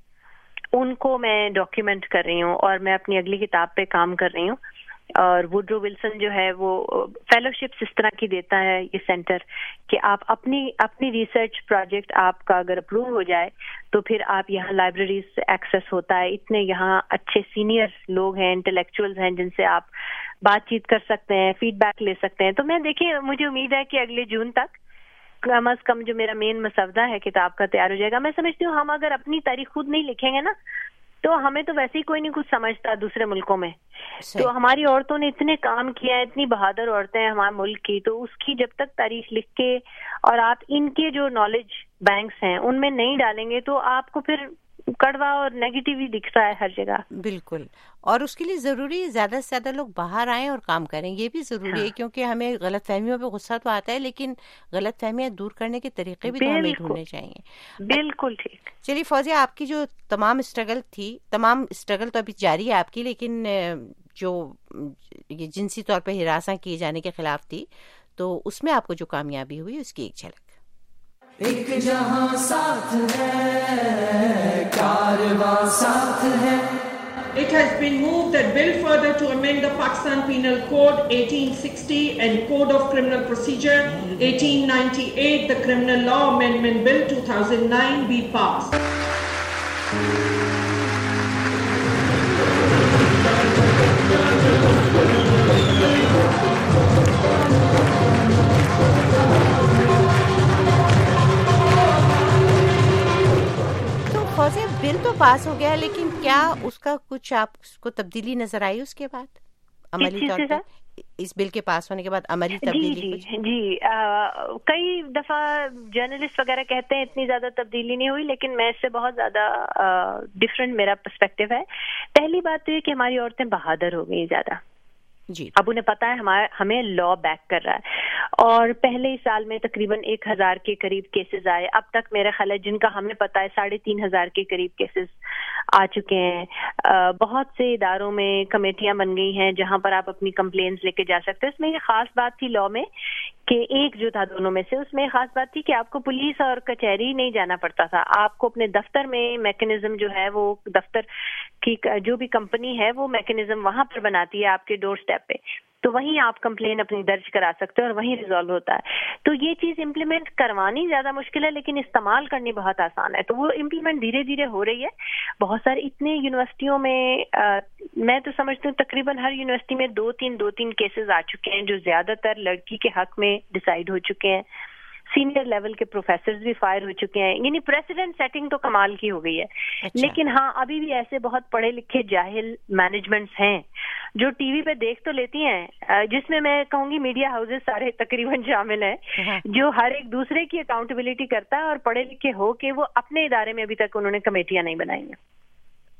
ان کو میں ڈاکیومنٹ کر رہی ہوں, اور میں اپنی اگلی کتاب پہ کام کر رہی ہوں. اور ووڈرو ولسن جو ہے وہ فیلوشپس اس طرح کی دیتا ہے یہ سینٹر کہ آپ اپنی ریسرچ پروجیکٹ آپ کا اگر اپروو ہو جائے تو پھر آپ یہاں لائبریریز سے ایکسیس ہوتا ہے. اتنے یہاں اچھے سینئر لوگ ہیں, انٹلیکچوئلز ہیں جن سے آپ بات چیت کر سکتے ہیں, فیڈ بیک لے سکتے ہیں. تو میں دیکھیں, مجھے امید ہے کہ اگلے جون تک کم از کم جو میرا مین مسودہ ہے کتاب کا تیار ہو جائے گا. میں سمجھتی ہوں ہم اگر اپنی تاریخ خود نہیں لکھیں گے نا تو ہمیں تو ویسے ہی کوئی نہیں کچھ سمجھتا دوسرے ملکوں میں. تو ہماری عورتوں نے اتنے کام کیا ہے, اتنی بہادر عورتیں ہیں ہمارے ملک کی, تو اس کی جب تک تاریخ لکھ کے اور آپ ان کے جو نالج بینکس ہیں ان میں نہیں ڈالیں گے تو آپ کو پھر کڑوا اور نیگیٹو ہی دکھتا ہے ہر جگہ. بالکل, اور اس کے لیے ضروری ہے زیادہ سے زیادہ لوگ باہر آئیں اور کام کریں, یہ بھی ضروری ہے, کیونکہ ہمیں غلط فہمیوں پہ غصہ تو آتا ہے لیکن غلط فہمیاں دور کرنے کے طریقے بھی تو ہمیں ڈھونڈنے چاہیے. بالکل ٹھیک. چلیے فوزیہ, آپ کی جو تمام اسٹرگل تو ابھی جاری ہے آپ کی, لیکن جو یہ جنسی طور پہ ہراساں کیے جانے کے خلاف تھی, تو اس میں آپ کو جو کامیابی ہوئی اس کی ایک جھلک. ایک جہاں ساتھ ہے, کارواں ساتھ ہے. It has been moved that bill further to amend the Pakistan Penal Code 1860 and Code of Criminal Procedure 1898, the Criminal Law Amendment Bill 2009 be passed. بل تو پاس ہو گیا, لیکن کیا اس کا کچھ آپ کو تبدیلی نظر آئی اس کے بعد عملی طور پہ, اس بل کے پاس ہونے کے بعد عملی تبدیلی؟ جی کئی دفعہ جرنلسٹ وغیرہ کہتے ہیں اتنی زیادہ تبدیلی نہیں ہوئی, لیکن میں اس سے بہت زیادہ ڈفرینٹ میرا پرسپیکٹو ہے. پہلی بات تو یہ کہ ہماری عورتیں بہادر ہو گئی زیادہ. جی, اب انہیں پتا ہے ہمیں لا بیک کر رہا ہے, اور پہلے ہی سال میں تقریباً 1000 کے قریب کیسز آئے. اب تک میرا خیال ہے جن کا ہمیں پتا ہے 3500 کے قریب کیسز آ چکے ہیں. بہت سے اداروں میں کمیٹیاں بن گئی ہیں جہاں پر آپ اپنی کمپلینٹس لے کے جا سکتے ہیں. اس میں یہ خاص بات تھی لا میں کہ ایک جو تھا دونوں میں سے, اس میں خاص بات تھی کہ آپ کو پولیس اور کچہری نہیں جانا پڑتا تھا, آپ کو اپنے دفتر میں میکینزم جو ہے وہ دفتر کی جو بھی کمپنی ہے وہ میکینزم وہاں پر بناتی ہے آپ کے ڈور سٹیپ پہ, تو وہیں آپ کمپلین اپنی درج کرا سکتے ہیں اور وہیں ریزالو ہوتا ہے. تو یہ چیز امپلیمنٹ کروانی زیادہ مشکل ہے لیکن استعمال کرنی بہت آسان ہے. تو وہ امپلیمنٹ دھیرے دھیرے ہو رہی ہے. بہت سارے اتنے یونیورسٹیوں میں تو سمجھتی ہوں تقریباً ہر یونیورسٹی میں 2-3 کیسز آ چکے ہیں جو زیادہ تر لڑکی کے حق میں ڈیسائیڈ ہو چکے ہیں. سینئر لیول کے پروفیسرز بھی فائر ہو چکے ہیں. یعنی پریسیڈنٹ سیٹنگ تو کمال کی ہو گئی ہے. لیکن ہاں ابھی بھی ایسے بہت پڑھے لکھے جاہل مینجمنٹس ہیں جو ٹی وی پہ دیکھ تو لیتی ہیں, جس میں کہوں گی میڈیا ہاؤسز سارے تقریباً شامل ہیں, جو ہر ایک دوسرے کی اکاؤنٹیبلٹی کرتا ہے, اور پڑھے لکھے ہو کے وہ اپنے ادارے میں ابھی تک انہوں نے کمیٹیاں نہیں بنائی ہیں.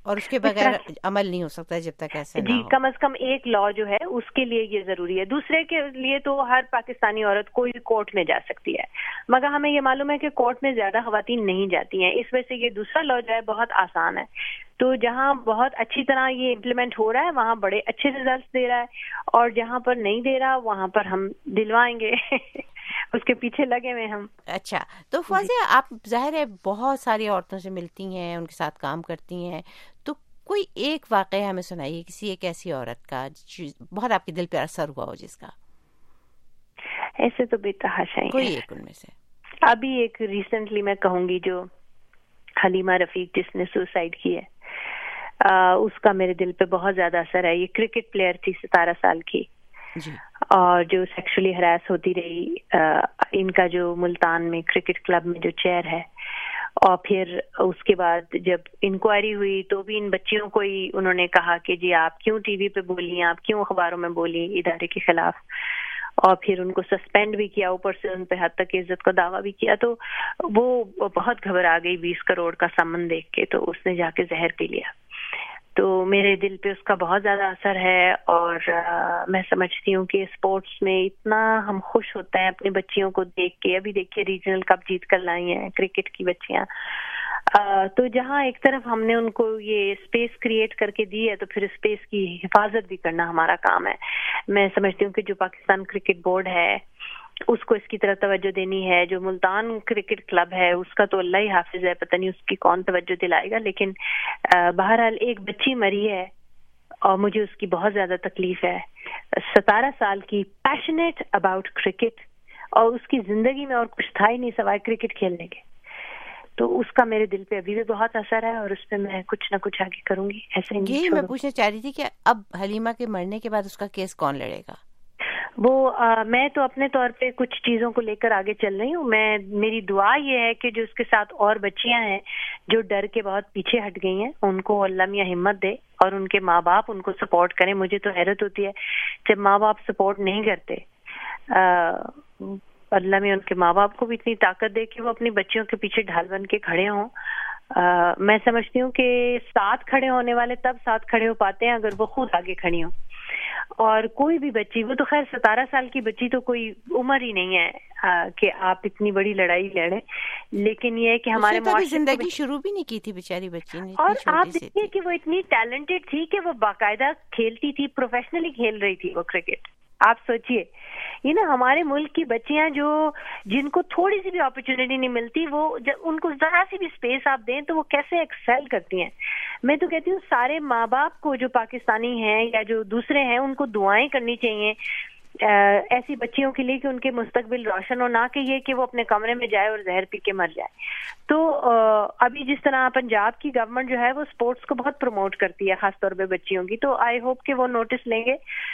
اور اس کے بغیر عمل نہیں ہو سکتا جب تک ایسا نہ ہو. جی کم از کم ایک لا جو ہے اس کے لیے یہ ضروری ہے. دوسرے کے لیے تو ہر پاکستانی عورت کوئی کورٹ میں جا سکتی ہے, مگر ہمیں یہ معلوم ہے کہ کورٹ میں زیادہ خواتین نہیں جاتی ہیں, اس وجہ سے یہ دوسرا لا جو ہے بہت آسان ہے. تو جہاں بہت اچھی طرح یہ امپلیمنٹ ہو رہا ہے وہاں بڑے اچھے ریزلٹس دے رہا ہے, اور جہاں پر نہیں دے رہا وہاں پر ہم دلوائیں گے اس کے پیچھے لگے ہوئے ہم. اچھا, تو فوزیہ آپ ظاہر ہے بہت ساری عورتوں سے ملتی ہیں, ان کے ساتھ کام کرتی ہیں, تو کوئی ایک واقعہ ہمیں سنائیے کسی ایک ایسی عورت کا بہت آپ کے دل پہ اثر ہوا ہو جس کا. ایسے تو بے تحاشا ہیں, کوئی ایک ان میں سے. ابھی ایک ریسنٹلی میں کہوں گی جو حلیمہ رفیق جس نے سوسائڈ کی ہے, اس کا میرے دل پہ بہت زیادہ اثر ہے. یہ کرکٹ پلیئر تھی 17 سال کی جی, اور جو سیکشولی ہراس ہوتی رہی. ان کا جو ملتان میں کرکٹ کلب میں جو چیئر ہے, اور پھر اس کے بعد جب انکوائری ہوئی تو بھی ان بچیوں کو ہی انہوں نے کہا کہ جی آپ کیوں ٹی وی پہ بولی, آپ کیوں اخباروں میں بولی ادارے کے خلاف, اور پھر ان کو سسپینڈ بھی کیا, اوپر سے ان پہ حد تک عزت کا دعویٰ بھی کیا. تو وہ بہت گھبرا گئی 20 کروڑ کا سمن دیکھ کے, تو اس نے جا کے زہر پی لیا. تو میرے دل پہ اس کا بہت زیادہ اثر ہے, اور میں سمجھتی ہوں کہ اسپورٹس میں اتنا ہم خوش ہوتے ہیں اپنی بچیوں کو دیکھ کے. ابھی دیکھیے ریجنل کپ جیت کر لائی ہیں کرکٹ کی بچیاں. تو جہاں ایک طرف ہم نے ان کو یہ اسپیس کریٹ کر کے دی ہے, تو پھر اسپیس کی حفاظت بھی کرنا ہمارا کام ہے. میں سمجھتی ہوں کہ جو پاکستان کرکٹ بورڈ ہے اس کو اس کی طرف توجہ دینی ہے. جو ملتان کرکٹ کلب ہے اس کا تو اللہ ہی حافظ ہے, پتہ نہیں اس کی کون توجہ دلائے گا. لیکن بہرحال ایک بچی مری ہے اور مجھے اس کی بہت زیادہ تکلیف ہے. 17 سال کی, پیشنیٹ اباؤٹ کرکٹ, اور اس کی زندگی میں اور کچھ تھا ہی نہیں سوائے کرکٹ کھیلنے کے. تو اس کا میرے دل پہ ابھی بھی بہت اثر ہے, اور اس پہ میں کچھ نہ کچھ آگے کروں گی. ایسے یہی میں پوچھنا چاہ رہی تھی کہ اب حلیمہ کے مرنے کے بعد اس کا کیس کون لڑے گا؟ وہ میں تو اپنے طور پہ کچھ چیزوں کو لے کر آگے چل رہی ہوں. میری دعا یہ ہے کہ جو اس کے ساتھ اور بچیاں ہیں جو ڈر کے بہت پیچھے ہٹ گئی ہیں, ان کو اللہ میاں ہمت دے, اور ان کے ماں باپ ان کو سپورٹ کریں. مجھے تو حیرت ہوتی ہے جب ماں باپ سپورٹ نہیں کرتے. اللہ میں ان کے ماں باپ کو بھی اتنی طاقت دے کہ وہ اپنی بچیوں کے پیچھے ڈھال بن کے کھڑے ہوں. میں سمجھتی ہوں کہ ساتھ کھڑے ہونے والے تب ساتھ کھڑے ہو پاتے ہیں اگر وہ خود آگے کھڑی ہوں. اور کوئی بھی بچی, وہ تو خیر 17 سال کی بچی تو کوئی عمر ہی نہیں ہے کہ آپ اتنی بڑی لڑائی لڑیں, لیکن یہ ہے کہ ہمارے معاشرے زندگی شروع بھی نہیں کی تھی بیچاری بچی نے. اور آپ دیکھیے کہ وہ اتنی ٹیلنٹڈ تھی کہ وہ باقاعدہ کھیلتی تھی, پروفیشنلی کھیل رہی تھی وہ کرکٹ. آپ سوچئے یہ نا ہمارے ملک کی بچیاں جن کو تھوڑی سی بھی اپرچونٹی نہیں ملتی, وہ ان کو ذرا سی بھی اسپیس آپ دیں تو وہ کیسے ایکسل کرتی ہیں. میں تو کہتی ہوں سارے ماں باپ کو جو پاکستانی ہیں یا جو دوسرے ہیں ان کو دعائیں کرنی چاہیے ایسی بچیوں کے لیے کہ ان کے مستقبل روشن ہو, نہ کہ یہ کہ وہ اپنے کمرے میں جائے اور زہر پی کے مر جائے. تو ابھی جس طرح پنجاب کی گورنمنٹ جو ہے وہ سپورٹس کو بہت پروموٹ کرتی ہے خاص طور پہ بچیوں کی, تو آئی ہوپ کہ وہ نوٹس لیں گے.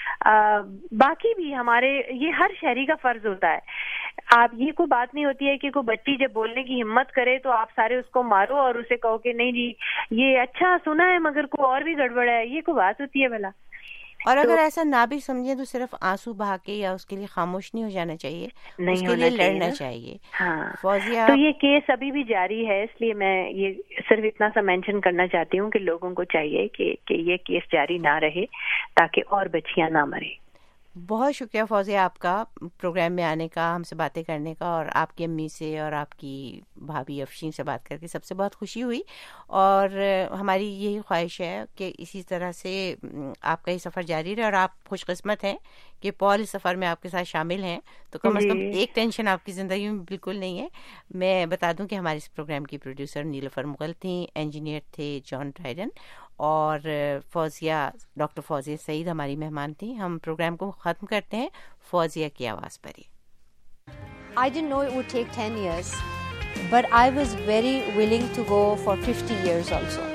باقی بھی ہمارے یہ ہر شہری کا فرض ہوتا ہے. آپ یہ کوئی بات نہیں ہوتی ہے کہ کوئی بچی جب بولنے کی ہمت کرے تو آپ سارے اس کو مارو اور اسے کہو کہ نہیں جی یہ اچھا سنا ہے مگر کوئی اور بھی گڑبڑ ہے. یہ کوئی بات ہوتی ہے بھلا؟ اور اگر ایسا نہ بھی سمجھے تو صرف آنسو بہا کے یا اس کے لیے خاموش نہیں ہو جانا چاہیے, اس کے لیے لڑنا چاہیے. ہاں فوزیہ, تو یہ کیس ابھی بھی جاری ہے, اس لیے میں یہ صرف اتنا سا مینشن کرنا چاہتی ہوں کہ لوگوں کو چاہیے کہ یہ کیس جاری نہ رہے تاکہ اور بچیاں نہ مریں. بہت شکریہ فوزیہ آپ کا پروگرام میں آنے کا, ہم سے باتیں کرنے کا, اور آپ کی امی سے اور آپ کی بھابھی افشین سے بات کر کے سب سے بہت خوشی ہوئی. اور ہماری یہی خواہش ہے کہ اسی طرح سے آپ کا یہ سفر جاری رہے, اور آپ خوش قسمت ہیں کہ پال اس سفر میں آپ کے ساتھ شامل ہیں, تو کم از کم ایک ٹینشن آپ کی زندگی میں بالکل نہیں ہے. میں بتا دوں کہ ہمارے اس پروگرام کی پروڈیوسر نیلوفر مغل تھیں, انجینئر تھے جان ڈرائیڈن, اور فوزیہ ڈاکٹر فوزیہ سعید ہماری مہمان تھیں. ہم پروگرام کو ختم کرتے ہیں فوزیہ کی آواز پر ہی. I didn't know it would take 10 years, but I was very willing to go for 50 years also.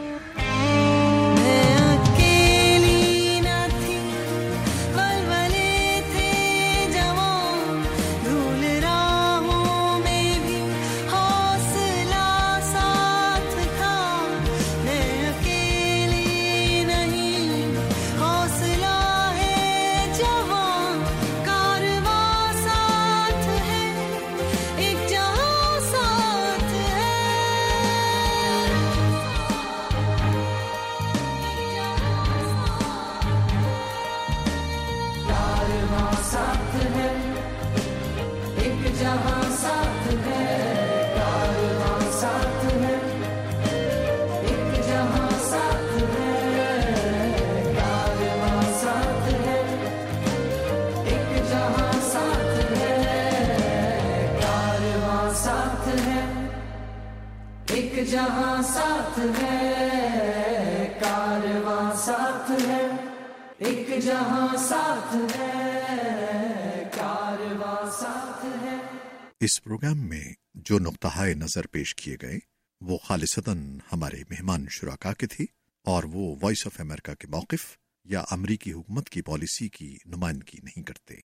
जहां साथ है कारवां साथ है एक जहां साथ है कारवां साथ है। इस प्रोग्राम में जो नुक्ता-ए नज़र पेश किए गए वो खालिसतन हमारे मेहमान शुराका के थे और वो वॉइस ऑफ अमेरिका के मौक़िफ़ या अमरीकी हुकूमत की पॉलिसी की नुमाइंदगी नहीं करते।